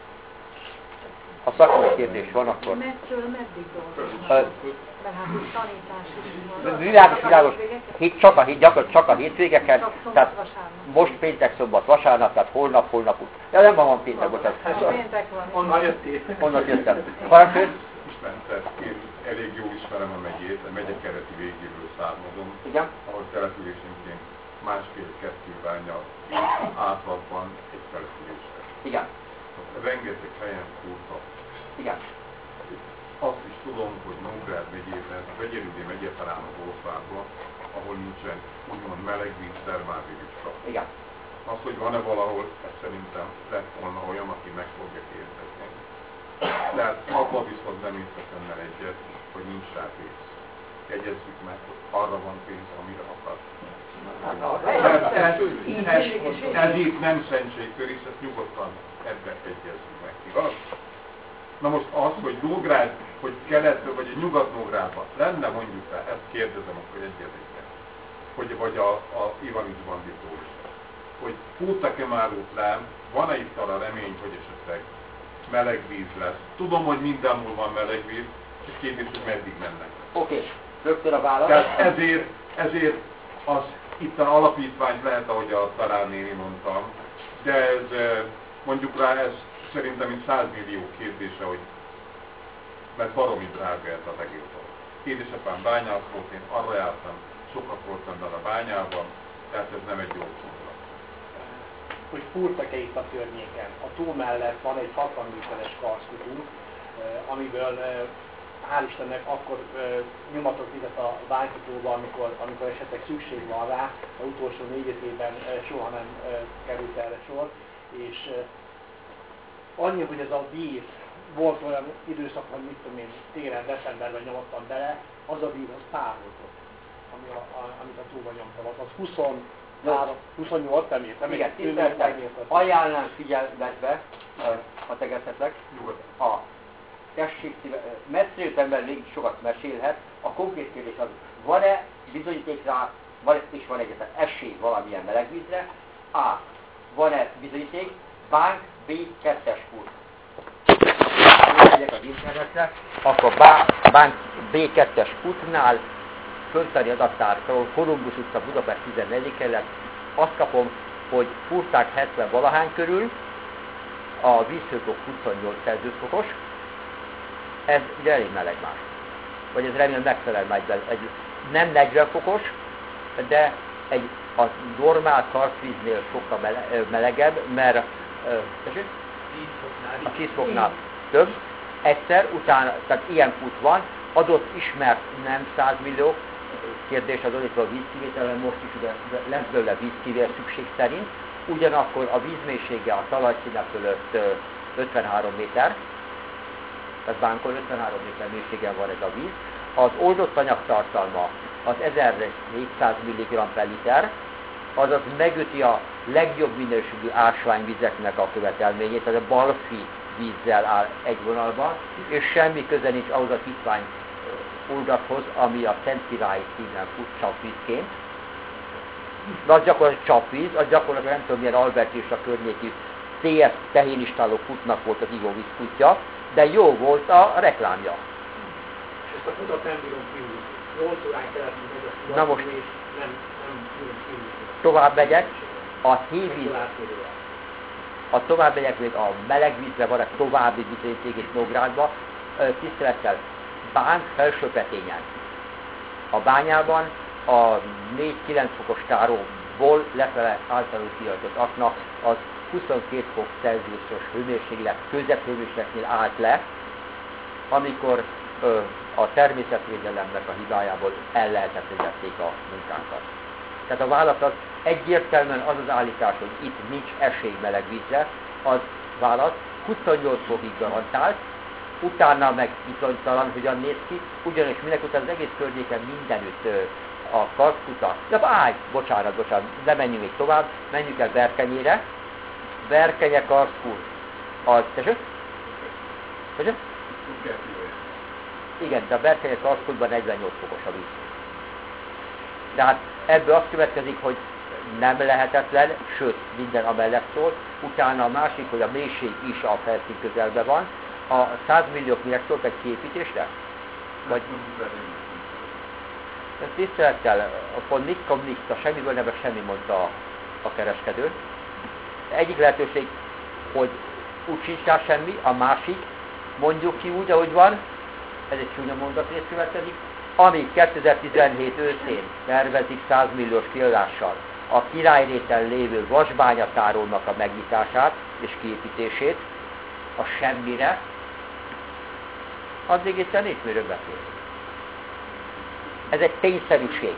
Ha szakmai kérdés van, akkor... Mettől meddig dolgozunk? Mert hát úgy tanítás is van. Világos, világos. Hét, csak, a, gyakor, csak a hétvégeken. Csak szombat, tehát vasárnap. most péntek, szombat, vasárnap, tehát holnap, holnap ut. Ja, nem van péntek, bocsánat. Péntek van. Honnan jöttél? Honnan jöttem. Parancsolj? Ismertek, én elég jól ismerem a megyét, a megye kereti végéből származom, Igen. ahol településenként másfél-kettő bánya átlagban egy településre. Igen. Rengeteg helyen fúrtak. Igen. Azt is tudom, hogy Nógrád megyében, a Vegyerüdi megye talán az országban, ahol nincsen úgymond melegvíz, termálvízista. Igen. Az, hogy van-e valahol, ez szerintem lett volna olyan, aki meg fogja kérdezni. Tehát abban viszont nem értek önnel egyet, hogy nincs rá pénz. Jegyezzük meg, hogy arra van pénz, amire akar. Ez, ez, ez, ez itt nem szentségtől, és ezt nyugodtan ebbe egyezzük meg. Igaz? Na most az, hogy Nógrád, hogy keletről vagy a Nyugat-Nógrádban lenne mondjuk rá, ezt kérdezem, akkor egyetlen. Hogy vagy a, a Ivanics banditól is. Hogy fúrtak-e már ott rám, van-e itt arra remény, hogy esetleg meleg víz lesz. Tudom, hogy mindenhol van meleg víz, és kérdés, hogy meddig mennek. Oké, okay. Rögtön a válasz. Tehát ezért, ezért az itt a alapítvány lehet, ahogy a Talán néni mondtam, de ez mondjuk rá, ez szerintem itt száz millió kérdése, hogy mert baromi drága ez az egész dolog. Édesapám bányász volt, én arra jártam, sokat voltam bele a bányában, tehát ez nem egy jó gondolat. Hogy fúrtak-e itt a környéken. A tó mellett van egy hatvan méteres karszkutunk, amiből hál' Istennek akkor nyomatok vizet a bánykutóba, amikor, amikor esetleg szükség van rá, az utolsó négy évben soha nem került erre sor, és annyi, hogy ez a víz, volt olyan időszak, hogy mit tudom én, télen, decemberben nyomottam bele, az a víz, az távolatott, ami a, a, amit a tóba nyomtam, az, az huszonhárom, huszonnyolc nem értem. Igen, tiszteltek. Ajánlám figyelmetbe, ha tegezhetlek, a tessék szíve, messzélt ember végig sokat mesélhet, a konkrét kérdés az, van-e bizonyíték rá, van, és van egyetlen esély valamilyen melegvízre, A. Van-e bizonyíték, bánk, B. kettes kút. Megyek az internetre, akkor bánk B kettes kútnál könyvtári adattárról, Kolumbusz utca, Budapest tizennegyedik kerület, azt kapom, hogy furták hetven valahány körül, a vízhőfok huszonnyolc Celsius fokos, ez ugye elég meleg már. Vagy ez remélem megfelel majd egy nem negyven fokos, de egy a normál karstvíznél sokkal mele, melegebb, mert a tíz foknál több. Egyszer, utána, tehát ilyen fut van, adott ismert nem száz millió, kérdés az itt a vízkivételen, most is ugye lesz belőle vízkivétel szükség szerint, ugyanakkor a vízmélysége a talajszíne fölött ötvenhárom méter, tehát bánkon ötvenhárom méter mélységen van ez a víz. Az oldott anyagtartalma az ezerhétszáz milligramm per liter, azaz megüti a legjobb minőségű ásványvizeknek a követelményét, tehát a balfi vízzel áll egy vonalban, és semmi köze nincs ahhoz a hitvány oldathoz, ami a Szent Király színen fut csapvízként. De az gyakorlatilag csapvíz, az gyakorlatilag nem tudom milyen Albert és a környéki té es tehénistáló kutnak volt az ivóvíz kutya, de jó volt a reklámja. És ezt a kutat nem bírom kívül. nyolc órán keresztül megy a kutat, Na most, és nem, nem bírom kívül. tovább megyek, a hévíz, a tovább megyek még a melegvízre, van egy további bizonyíték itt Nógrádban, tisztelettel Bánk Felsőpetényen. A bányában a négy-kilenc fokos táróból lefele általában kiadott akna az huszonkét fok Celsiusos hőmérséklet, középhőmérsékletnél állt le, amikor ö, a természetvédelemnek a hibájából ellehetetlenítették a munkánkat. Tehát a válasz az egyértelműen az az állítás, hogy itt nincs esély meleg vízre, az válasz huszonnyolc fokig garantált, utána meg bizonytalan, hogyan néz ki, ugyanis minek után az egész környéken mindenütt ö, a kartkuta. De állj, bocsánat, bocsánat, ne menjünk még tovább, menjünk el Berkenyére. Berkenye kartkút. Az, tessék? Tessék? Igen, de a Berkenye kartkútban negyvennyolc fokos a víz. De hát ebből az következik, hogy nem lehetetlen, sőt, minden amellett szól. Utána a másik, hogy a mélység is a felszín közelben van. A száz milliók minek szólt egy kiépítésre? Vagy... Tisztelettel, von Nickam Nickta, semmiből neve semmi, mondta a, a kereskedő. Egyik lehetőség, hogy úgy sincs rá semmi, a másik, mondjuk ki úgy, ahogy van, ez egy csúnya mondatrész következik, ami kétezer-tizenhét őszén tervezik száz milliós kiadással a királyréten lévő vasbányatárónak a megnyitását és kiépítését a semmire, addig itt nincs miről beszél. Ez egy tényszerűség.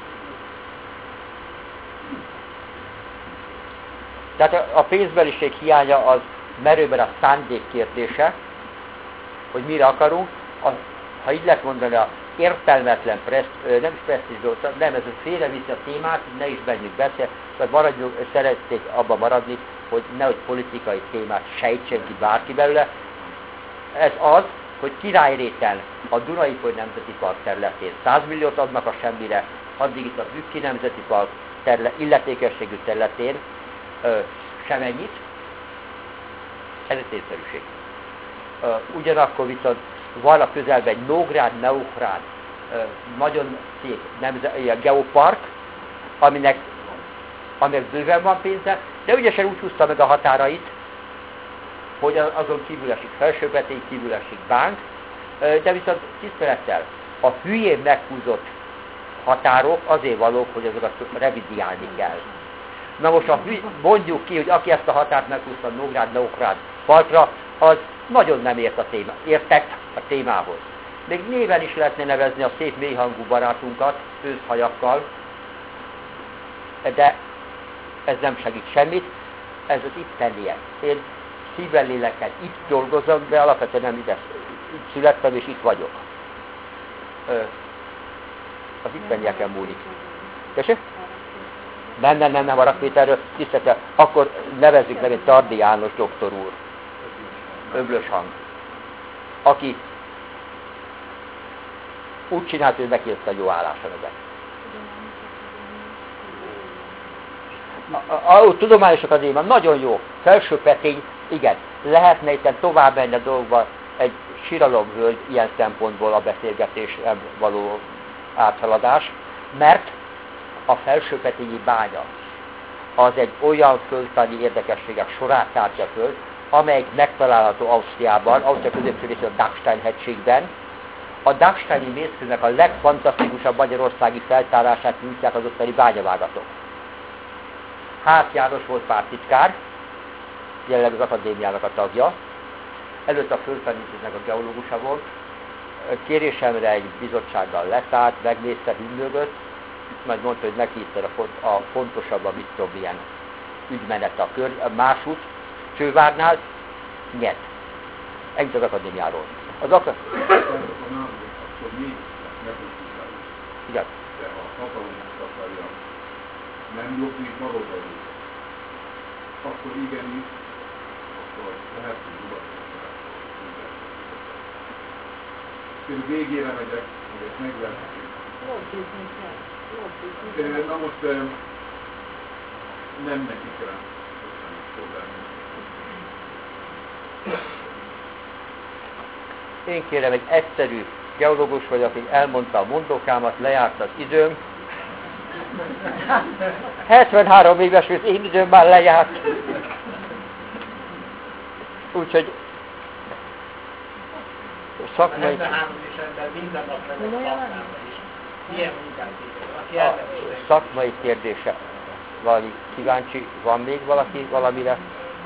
Tehát a pénzbeliség hiánya az merőben a szándék kérdése, hogy mire akarunk. A, ha így lehet mondani, a értelmetlen, preszt, nem is presztízs, nem, ez félreviszi a témát, ne is bennük beszél, tehát maradjunk, szerették abban maradni, hogy nehogy politikai témát sejtsen ki bárki belőle. Ez az, hogy Királyréten a Dunai-folyó Nemzeti Park területén száz milliót adnak a semmire, addig itt a Bükki Nemzeti Park terület, illetékességű területén ö, semennyit. Ez egy tényszerűség. Ö, ugyanakkor viszont van a közelben egy Nógrád, Neuchrád, ö, nagyon szép nemze, ilyen geopark, aminek, aminek bőven van pénze, de ügyesen úgy húzta meg a határait, hogy azon kívül esik Felsőpetény, kívül esik Bánk, de viszont tisztelettel a hülyén meghúzott határok azért valók, hogy azokat revidiálni kell. Na most a hüly, mondjuk ki, hogy aki ezt a határt meghúzta Nógrád, Neuchrád partra, az nagyon nem ért a téma, értett a témához. Még néven is lehetne nevezni a szép mélyhangú barátunkat, őszhajakkal, de ez nem segít semmit, ez az itt tennie. Én szívvel, lélekkel itt dolgozom, de alapvetően nem ide itt születtem, és itt vagyok. Az itt tennieken múlik. Tessék? Nem, nem, nem, nem, a Rakpéterről, tiszteltel, akkor nevezzük meg egy Tardi János doktor úr. Öblös hang. Aki úgy csinált, hogy neki jött a jó állása ezek. A, a, a Tudományos Akadémia nagyon jó. Felsőpetény, igen, lehetne itt tovább menni a dolgokba egy síralomhölgy ilyen szempontból a beszélgetésre való áthaladás, mert a Felső-Petényi bánya az egy olyan földtani érdekességek sorát tárja föl, amely megtalálható Ausztriában, Ausztria középső részén a Dachstein-hegységben. A Dachsteini mészkőnek a legfantasztikusabb magyarországi feltárását nyújtják az ottani bányavágatok. Ház János volt pártitkár, jelenleg az akadémiának a tagja, előtt a Földtanítésznek a geológusa volt, kérésemre egy bizottsággal leszállt, megnézte, hümmögött, majd mondta, hogy neki itt a, font, a fontosabb a mit tudom, ilyen ügymenet a, kör, a Másút, Csővárnál, nyet. Ennyit az akadémiáról. Az akad... Igen. De a hatalom akarja nem jobbik maradni, akkor igenis, akkor lehet, hogy nyugatosság. Például végére megyek, hogy ezt megverhetjük. Na most nem nekik rá. Én kérem, egy egyszerű geológus vagyok, aki elmondta a mondókámat, lejárt az időm. hetvenhárom éves, az én időm már lejárt. Úgyhogy szakmai... hetvenhárom éves ember minden nap meg a használva is. Milyen munkát végez? A szakmai kérdése. Valami kíváncsi, van még valaki valamire?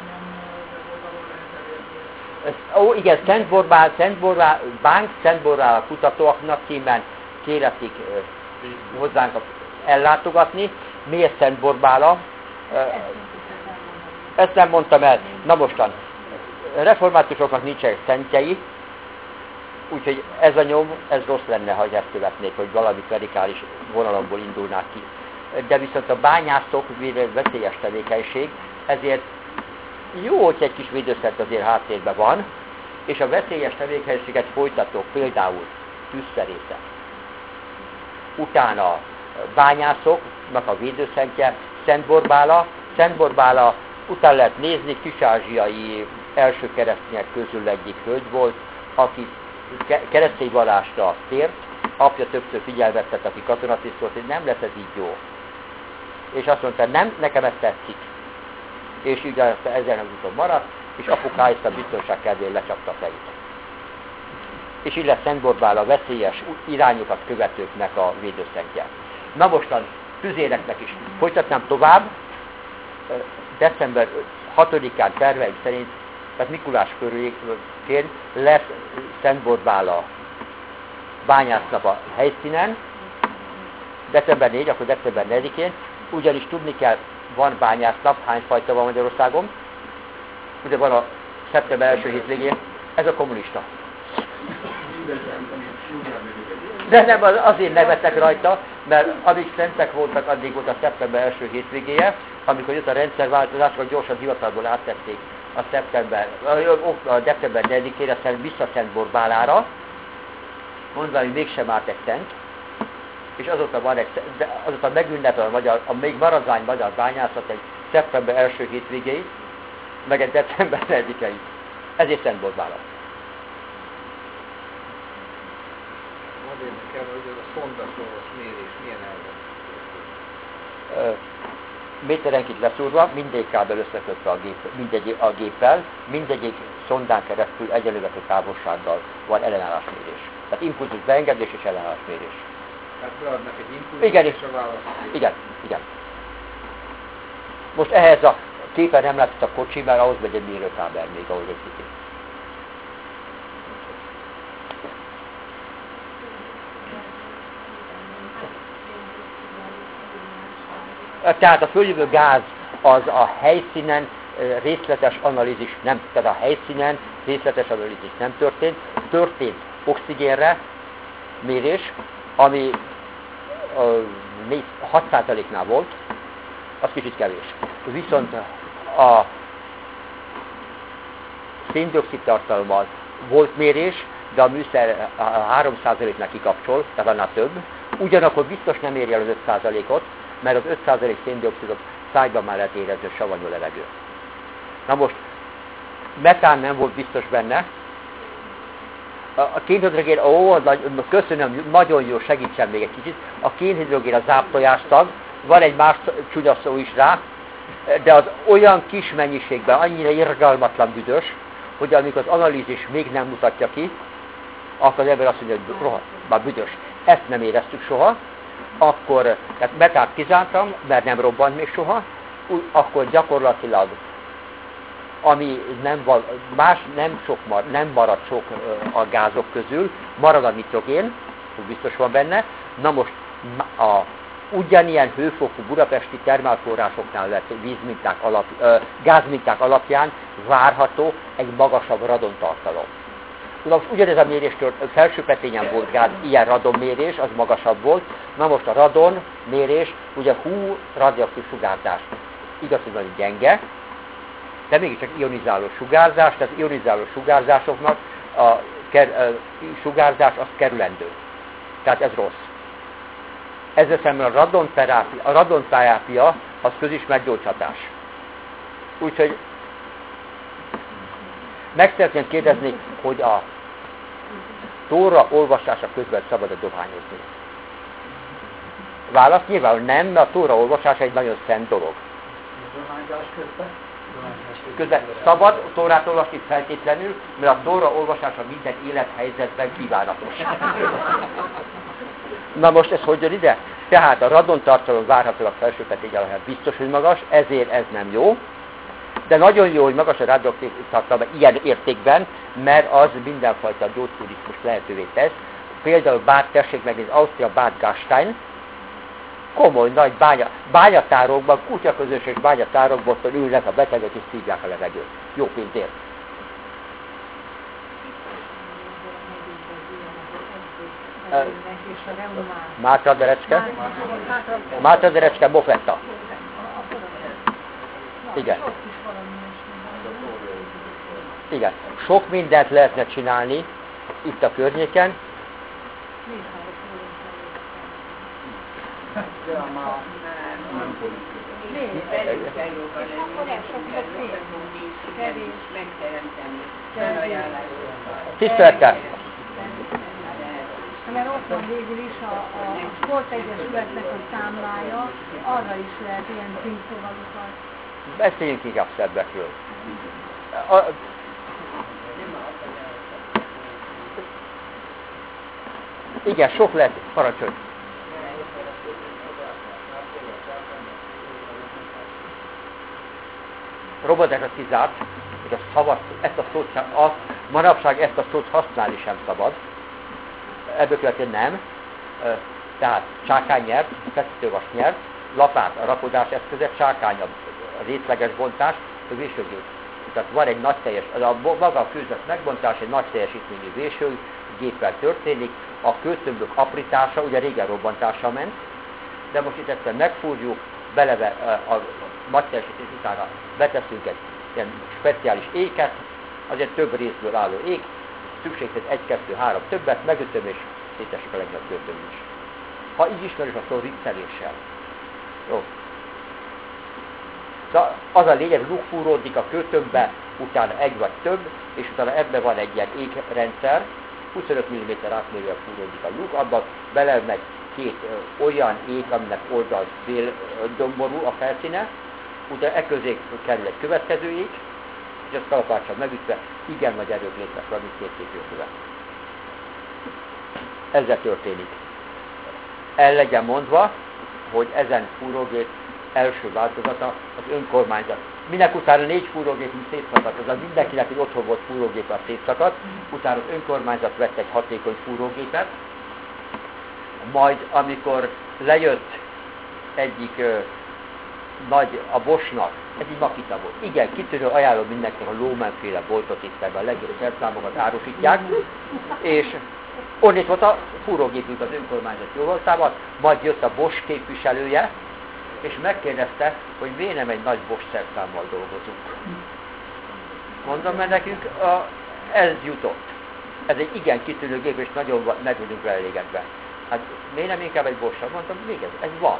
Ez, ó, igen, Szentborbál, Szentborbál, Bánk Szentborbál kutatóknak címen kéretik uh, hozzánk ellátogatni. Miért Szentborbála? Uh, ezt nem mondtam el. Na mostan, reformátusoknak nincsenek szentjei, úgyhogy ez a nyom, ez rossz lenne, ha ezt követnék, hogy valami klerikális vonalomból indulnák ki. De viszont a bányászok veszélyes tevékenység, ezért jó, hogy egy kis védőszert azért háttérben van, és a veszélyes tevékenységet folytatók, például tűzszerészek. Utána bányászoknak a védőszentje Szentborbála. Szentborbála után lehet nézni, kis-ázsiai első keresztények közül egyik hölgy volt, aki keresztény vallásra tért, apja többször figyelmeztet, aki katonatiszt volt, hogy nem lesz ez így jó. És azt mondta, nem, nekem ez tetszik. És így ezen az úton maradt, és apukája ezt a biztonság kedvéért lecsapta a fejét. És így lesz Szentborbála veszélyes irányokat követőknek a védőszentje. Na mostan tüzéreknek is folytatnám tovább. december hatodikán terveim szerint, tehát Mikulás körülként lesz Szentborbála bányásznap a helyszínen, december negyedike, akkor december negyedikén, ugyanis tudni kell, van bányásznap, hány fajta van Magyarországon, ugye van a szeptember első hétvégén, ez a kommunista. De nem, azért nevettek rajta, mert amíg szentek voltak, addig volt a szeptember első hétvégéje, amikor jött a rendszerváltozás, akkor gyorsan hivatalból áttették a szeptember, a december negyedikére vissza Szentborbálára, mondva, hogy mégsem állt egy szent, és azóta van egy, azóta megünnepel a, magyar, a még maradvány magyar bányászat egy szeptember első hétvégéig, meg egy december negyedikei. Ezért Szentborbála. Hadd érdekel, hogy ez a szondasoros mérés milyen elven? Méterenként leszúrva, mindegyik kábel összekötve a, gép, mindegy, a géppel, mindegyik szondán keresztül egyenlővető távolsággal van ellenállásmérés. Tehát impulzus beengedés és ellenállásmérés. Tehát beadnak egy impulzus igen, és a választ. Igen, igen. Most ehhez a képen nem látszott a kocsi, mert ahhoz megy egy mérőkábel még, ahogy rögzítik. Tehát a följövő gáz az a helyszínen részletes analízis nem, tehát a helyszínen részletes analízis nem történt. Történt oxigénre mérés, ami hat százaléknál volt, az kicsit kevés. Viszont a széndioxid tartalommal volt mérés, de a műszer a három százaléknál kikapcsol, tehát annál több. Ugyanakkor biztos nem érje el az öt százalékot, mert az öt százalék széndioxidot szájban már lehet érezni, a savanyú levegő. Na most, metán nem volt biztos benne, A kénhidrogén, ó, nagy, köszönöm, nagyon jó, segítsen még egy kicsit. A kénhidrogén a záptojástag, van egy más csúnya szó is rá, de az olyan kis mennyiségben, annyira irgalmatlan büdös, hogy amikor az analízis még nem mutatja ki, akkor az ember azt mondja, hogy rohadt, már büdös. Ezt nem éreztük soha, akkor, tehát metát kizártam, mert nem robbant még soha, úgy, akkor gyakorlatilag, ami nem, val, más nem, sok mar, nem marad sok a gázok közül, marad a nitrogén, biztos van benne, na most a ugyanilyen hőfokú budapesti termálforrásoknál vett vízminták alap, gázminták alapján várható egy magasabb radontartalom. Most ugyanez a méréstől Felsőpetényen volt gáz, ilyen radonmérés, az magasabb volt. Na most a radon mérés, ugye hú radioaktív sugárzás. Igaz, hogy nagyon gyenge, de mégiscsak ionizáló sugárzás, tehát ionizáló sugárzásoknak a, ker, a sugárzás az kerülendő. Tehát ez rossz. Ezzel szemben a radonterápia, a radonterápia az közismert gyógyhatás. Úgyhogy meg szeretném kérdezni, hogy a Tóra olvasása közben szabad-e dohányozni? Válasz nyilván nem, mert a Tóra olvasása egy nagyon szent dolog. Dohányzás közben? Közben szabad a Tórát olvasni feltétlenül, mert a Tóra olvasása minden élethelyzetben kívánatos. Na most ez hogy jön ide? Tehát a radontartalom várhatólag Felsőpetény alapján biztos, hogy magas, ezért ez nem jó. De nagyon jó, hogy magas a radioaktív tartalma ilyen értékben, mert az mindenfajta gyógyturizmus lehetővé tesz. Például Bad, tessék meg, az Ausztria Bad Gastein, komoly nagy bánya, bányatárokban, kutyaközösséges bányatárokban ott ülnek a betegek és szívják a levegőt. Jó pénzért. Mátra Derecske? Mátra Derecske, Bofetta. Igen. Igen. Sok mindent lehetne csinálni itt a környéken. Tisztelettel! Mert ott van végül is a, a sportegyesületnek a számlája, arra is lehet ilyen címszóvalukat. Beszéljünk inkább szebbekről. A, igen, sok lehet, parancsolj. Robotás kizárt, hogy a szabad, ezt a szót sem, azt, manapság ezt a szót használni sem szabad. Ebből követően nem. Tehát csákány nyert, feszítővas nyert, lapát a rakodás eszköze, csákány a részleges bontás, a vésőgép. Tehát van egy nagy teljes, a maga a főzet megbontás egy nagy teljesítményű vésőgéppel történik, a kőtömbök aprítása, ugye régen robbantással ment, de most itt egyszer megfúrjuk, beleve a nagy teljesítés utána beteszünk egy ilyen speciális éket, azért több részből álló ék, szükséges egy, kettő, három többet, megütöm és szétesik a legnagyobb kőtömb is. Ha így ismerjük, akkor ricceléssel. Jó. Szóval az a lényeg, luk fúródik a kőtömbbe, utána egy vagy több, és utána ebben van egy ilyen égrendszer, huszonöt milliméter átmérően fúródik a luk, abban bele megy két ö, olyan ég, aminek oldal fél domború a felszíne, utána e közé kerül egy következő ég, és ezt kalapáccsal megütve igen nagy erők lépnek valami két képőkövet. Ezzel történik. El legyen mondva, hogy ezen fúrógép első változata az önkormányzat. Minek utána négy fúrógép szétszakadt, az mindenkinek, hogy otthon volt fúrógép, az szétszakadt, utána az önkormányzat vett egy hatékony fúrógépet, majd amikor lejött egyik ö, nagy, a Boschnak, ez így Makita volt. Igen, kitűnő, ajánlom mindenkinek a Lómen-féle boltot, itt ebben a legjobb szerszámokat árusítják, és onnét volt a fúrógépünk az önkormányzat jóvoltában, majd jött a Bosch képviselője, és megkérdezte, hogy miért nem egy nagy Bosch szerszámmal dolgozunk. Mondom, mert nekünk a, ez jutott. Ez egy igen kitűnő gép, és nagyon meg vagyunk vele elégedve. Hát miért nem inkább egy Bosch-sal? Mondtam, még ez, ez van.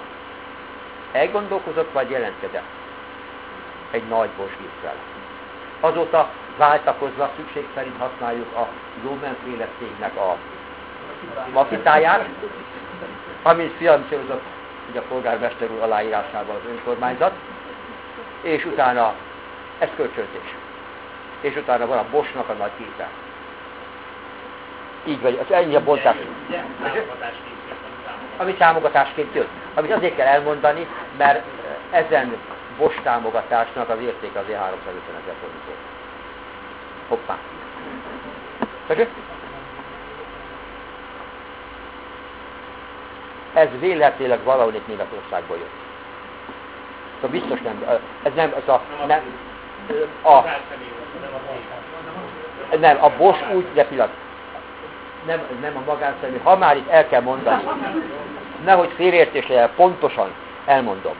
Elgondolkozott, vagy jelentkezett egy nagy Bosch géppel. Azóta váltakozva szükség szerint használjuk a Blumenféle cégnek a makitáját, amit finanszírozott ugye a polgármester úr aláírásával az önkormányzat, és utána ez kölcsönzés. És utána van a Boschnak a nagy képe. Így vagy, az ennyi a bontás. Ami támogatásként jött. Amit azért kell elmondani, mert ezen Bosch támogatásnak az értéke azért háromszázötven ezer forint volt. Hoppá. Tessék? Ez vélhetőleg valahol itt Németországból jött. Szóval biztos nem, ez nem, ez a, nem, a, nem, a Bosch úgy, de pillanat, nem, nem a magánszemély, ha már itt el kell mondani, nehogy félreértés legyen, pontosan elmondom.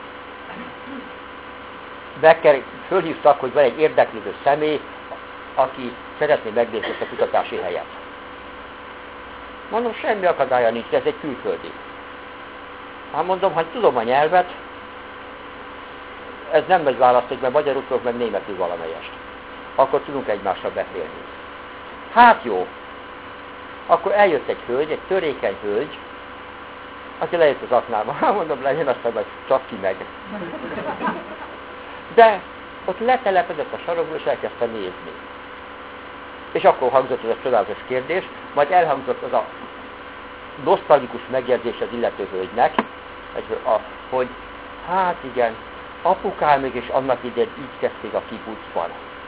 Becker fölhívtak, hogy van egy érdeklődő személy, aki szeretné megnézni ezt a kutatási helyet. Mondom, semmi akadálya nincs, de ez egy külföldi. Hát mondom, ha tudom a nyelvet, ez nem megy választék, mert magyarul tudok, meg németül valamelyest. Akkor tudunk egymással beszélni. Hát jó. Akkor eljött egy hölgy, egy törékeny hölgy, aki lejött az aknába. Hát mondom, legyen aztán majd csak ki meg. De ott letelepedett a sarokból, és elkezdte nézni. És akkor hangzott ez a csodálatos kérdés, majd elhangzott az a nosztalgikus megjegyzés az illető hölgynek, hogy hát igen, apukám még és annak idején így kezdték a kibucban.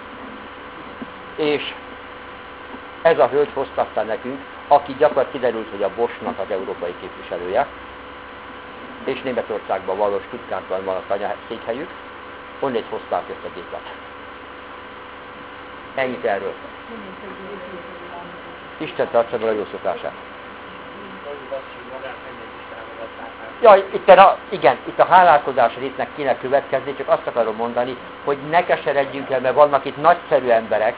És ez a hölgy hoztatta nekünk, aki gyakorlatilag kiderült, hogy a Boschnak az európai képviselője, és Németországban valós Stuttgartban van a tanyaszékhelyük, onnét hozták ezt a gépet. Ennyit erről. Isten tartsa meg a jó szokását. Jaj, itt a, igen, itt a hálálkozás résznek kéne következni, csak azt akarom mondani, hogy ne keseredjünk el, mert vannak itt nagyszerű emberek.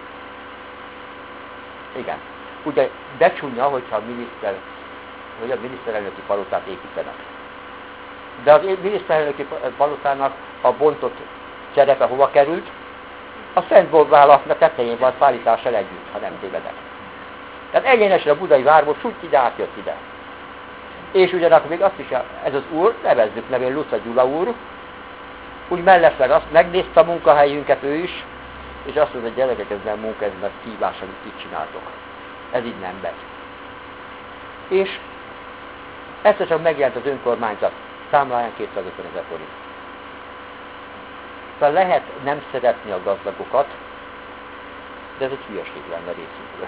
Igen. Ugye becsúnya, hogyha a miniszter, hogy a miniszterelnöki palotát építenek. De az miniszterelnöki palotának a bontott cserepe hova került? A Szent Boldvállapnak tetején van szállítással együtt, ha nem tévedek. Tehát egyenesen a budai várból súgy ide átjött ide. És ugyanakkor még azt is, ez az úr, nevezzük nevén Luca Gyula úr, úgy mellesleg azt megnézte a munkahelyünket ő is, és azt mondta, hogy gyerekek, ez nem munka, ez nagy kívás, amit itt csináltok. Ez így nem megy. És egyszer csak megjelent az önkormányzat számláján kétszázötven ezer forint. Szóval lehet nem szeretni a gazdagokat, de ez egy hülyeség lenne részünkről.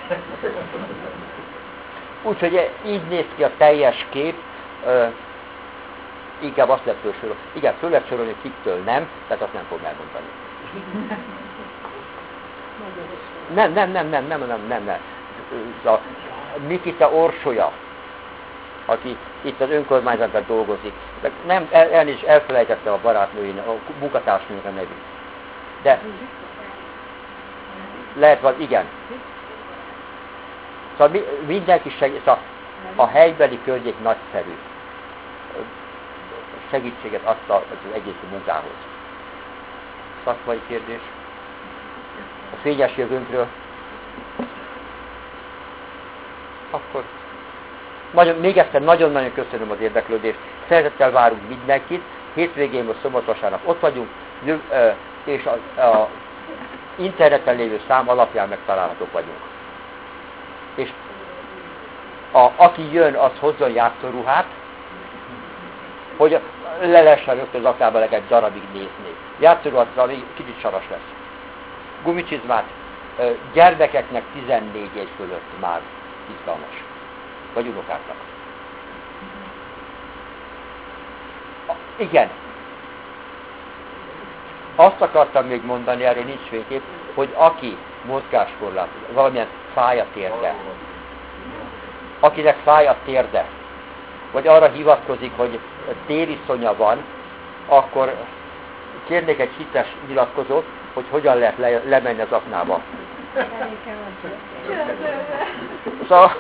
Úgyhogy így néz ki a teljes kép, uh, inkább azt lehet fölsorolni. Igen, föl lehet sorolni, kiktől nem, tehát azt nem fogom elmondani. Nem, nem, nem, nem, nem, nem, nem, nem. A Mikita Orsolya, aki itt az önkormányzatban dolgozik. De nem, el, el is elfelejtettem a barátnőjén, a munkatársnőnek a nevét. De lehet van, igen. Szóval mindenki segít, szóval a helybeli környék nagyszerű segítséget adta az egész munkához. Szakmai kérdés. A fényes jövőnkről. Akkor nagyon, még egyszer nagyon-nagyon köszönöm az érdeklődést. Szeretettel várunk mindenkit. Hétvégén most szombat-vasárnap ott vagyunk, és az interneten lévő szám alapján megtalálhatók vagyunk. És a, aki jön, az hozzon játszóruhát, hogy le lehessen rögtön az aknába egy darabig nézni. Játszóruhát, ami kicsit saras lesz. Gumicsizmát, gyermekeknek tizennégy év fölött már izgalmas. Vagy unokáknak. Igen. Azt akartam még mondani, erről nincs fénykép, hogy aki mozgáskorlátozó, valamilyen fáj a térde, akinek fáj a térde, vagy arra hivatkozik, hogy tériszonya van, akkor kérnék egy hites nyilatkozót, hogy hogyan lehet le, lemenni az aknába. Szóval...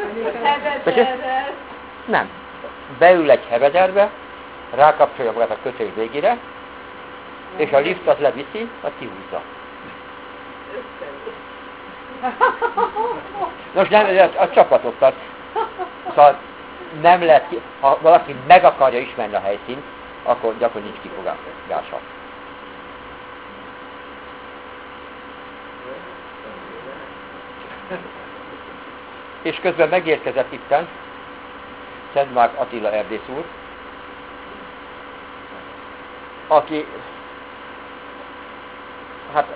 Nem. Beül egy hevederbe, rákapcsolja magát a kötés végére, és a lift az leviszi, az kihúzza. Most nem, a, a csapatot tart. Szóval nem lehet, ki- ha valaki meg akarja ismerni a helyszínt, akkor gyakran nincs kifogása. És közben megérkezett itten Szentmárk Attila erdész úr, aki, hát,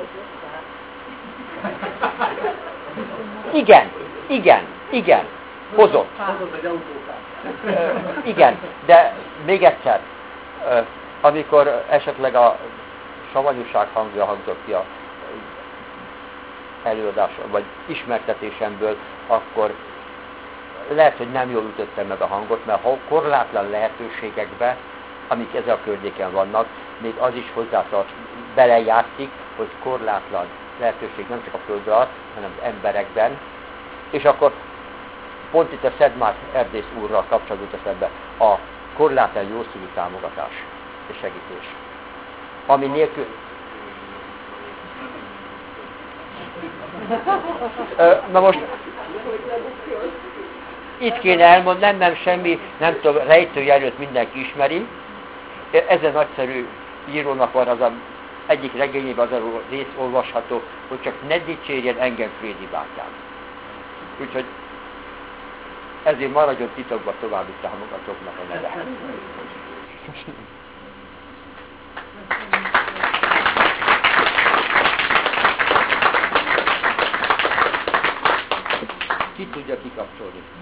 igen, igen, igen, hozott. Ö, igen, de még egyszer, ö, amikor esetleg a savanyúság hangja hangzott ki a előadás, vagy ismertetésemből, akkor lehet, hogy nem jól ütöttem meg a hangot, mert ha korlátlan lehetőségekbe, amik ezen a környéken vannak, még az is hozzátart, belejátszik, hogy korlátlan lehetőség nem csak a föld alatt, hanem az emberekben, és akkor pont itt a Szentmárk erdész úrral kapcsolatban jut eszembe a korlátlan jószívű támogatás és segítés. Ami nélkül... Na most itt kéne elmondani, nem, nem semmi, nem tudom, rejtőjelölt mindenki ismeri. Ezen nagyszerű írónak van az a egyik regényében az a rész olvasható, hogy csak ne dicsérjen engem Frédi bátyám. Úgyhogy ezért maradjon titokban további támogatóknak a neve. Ki tudja kikapcsolni?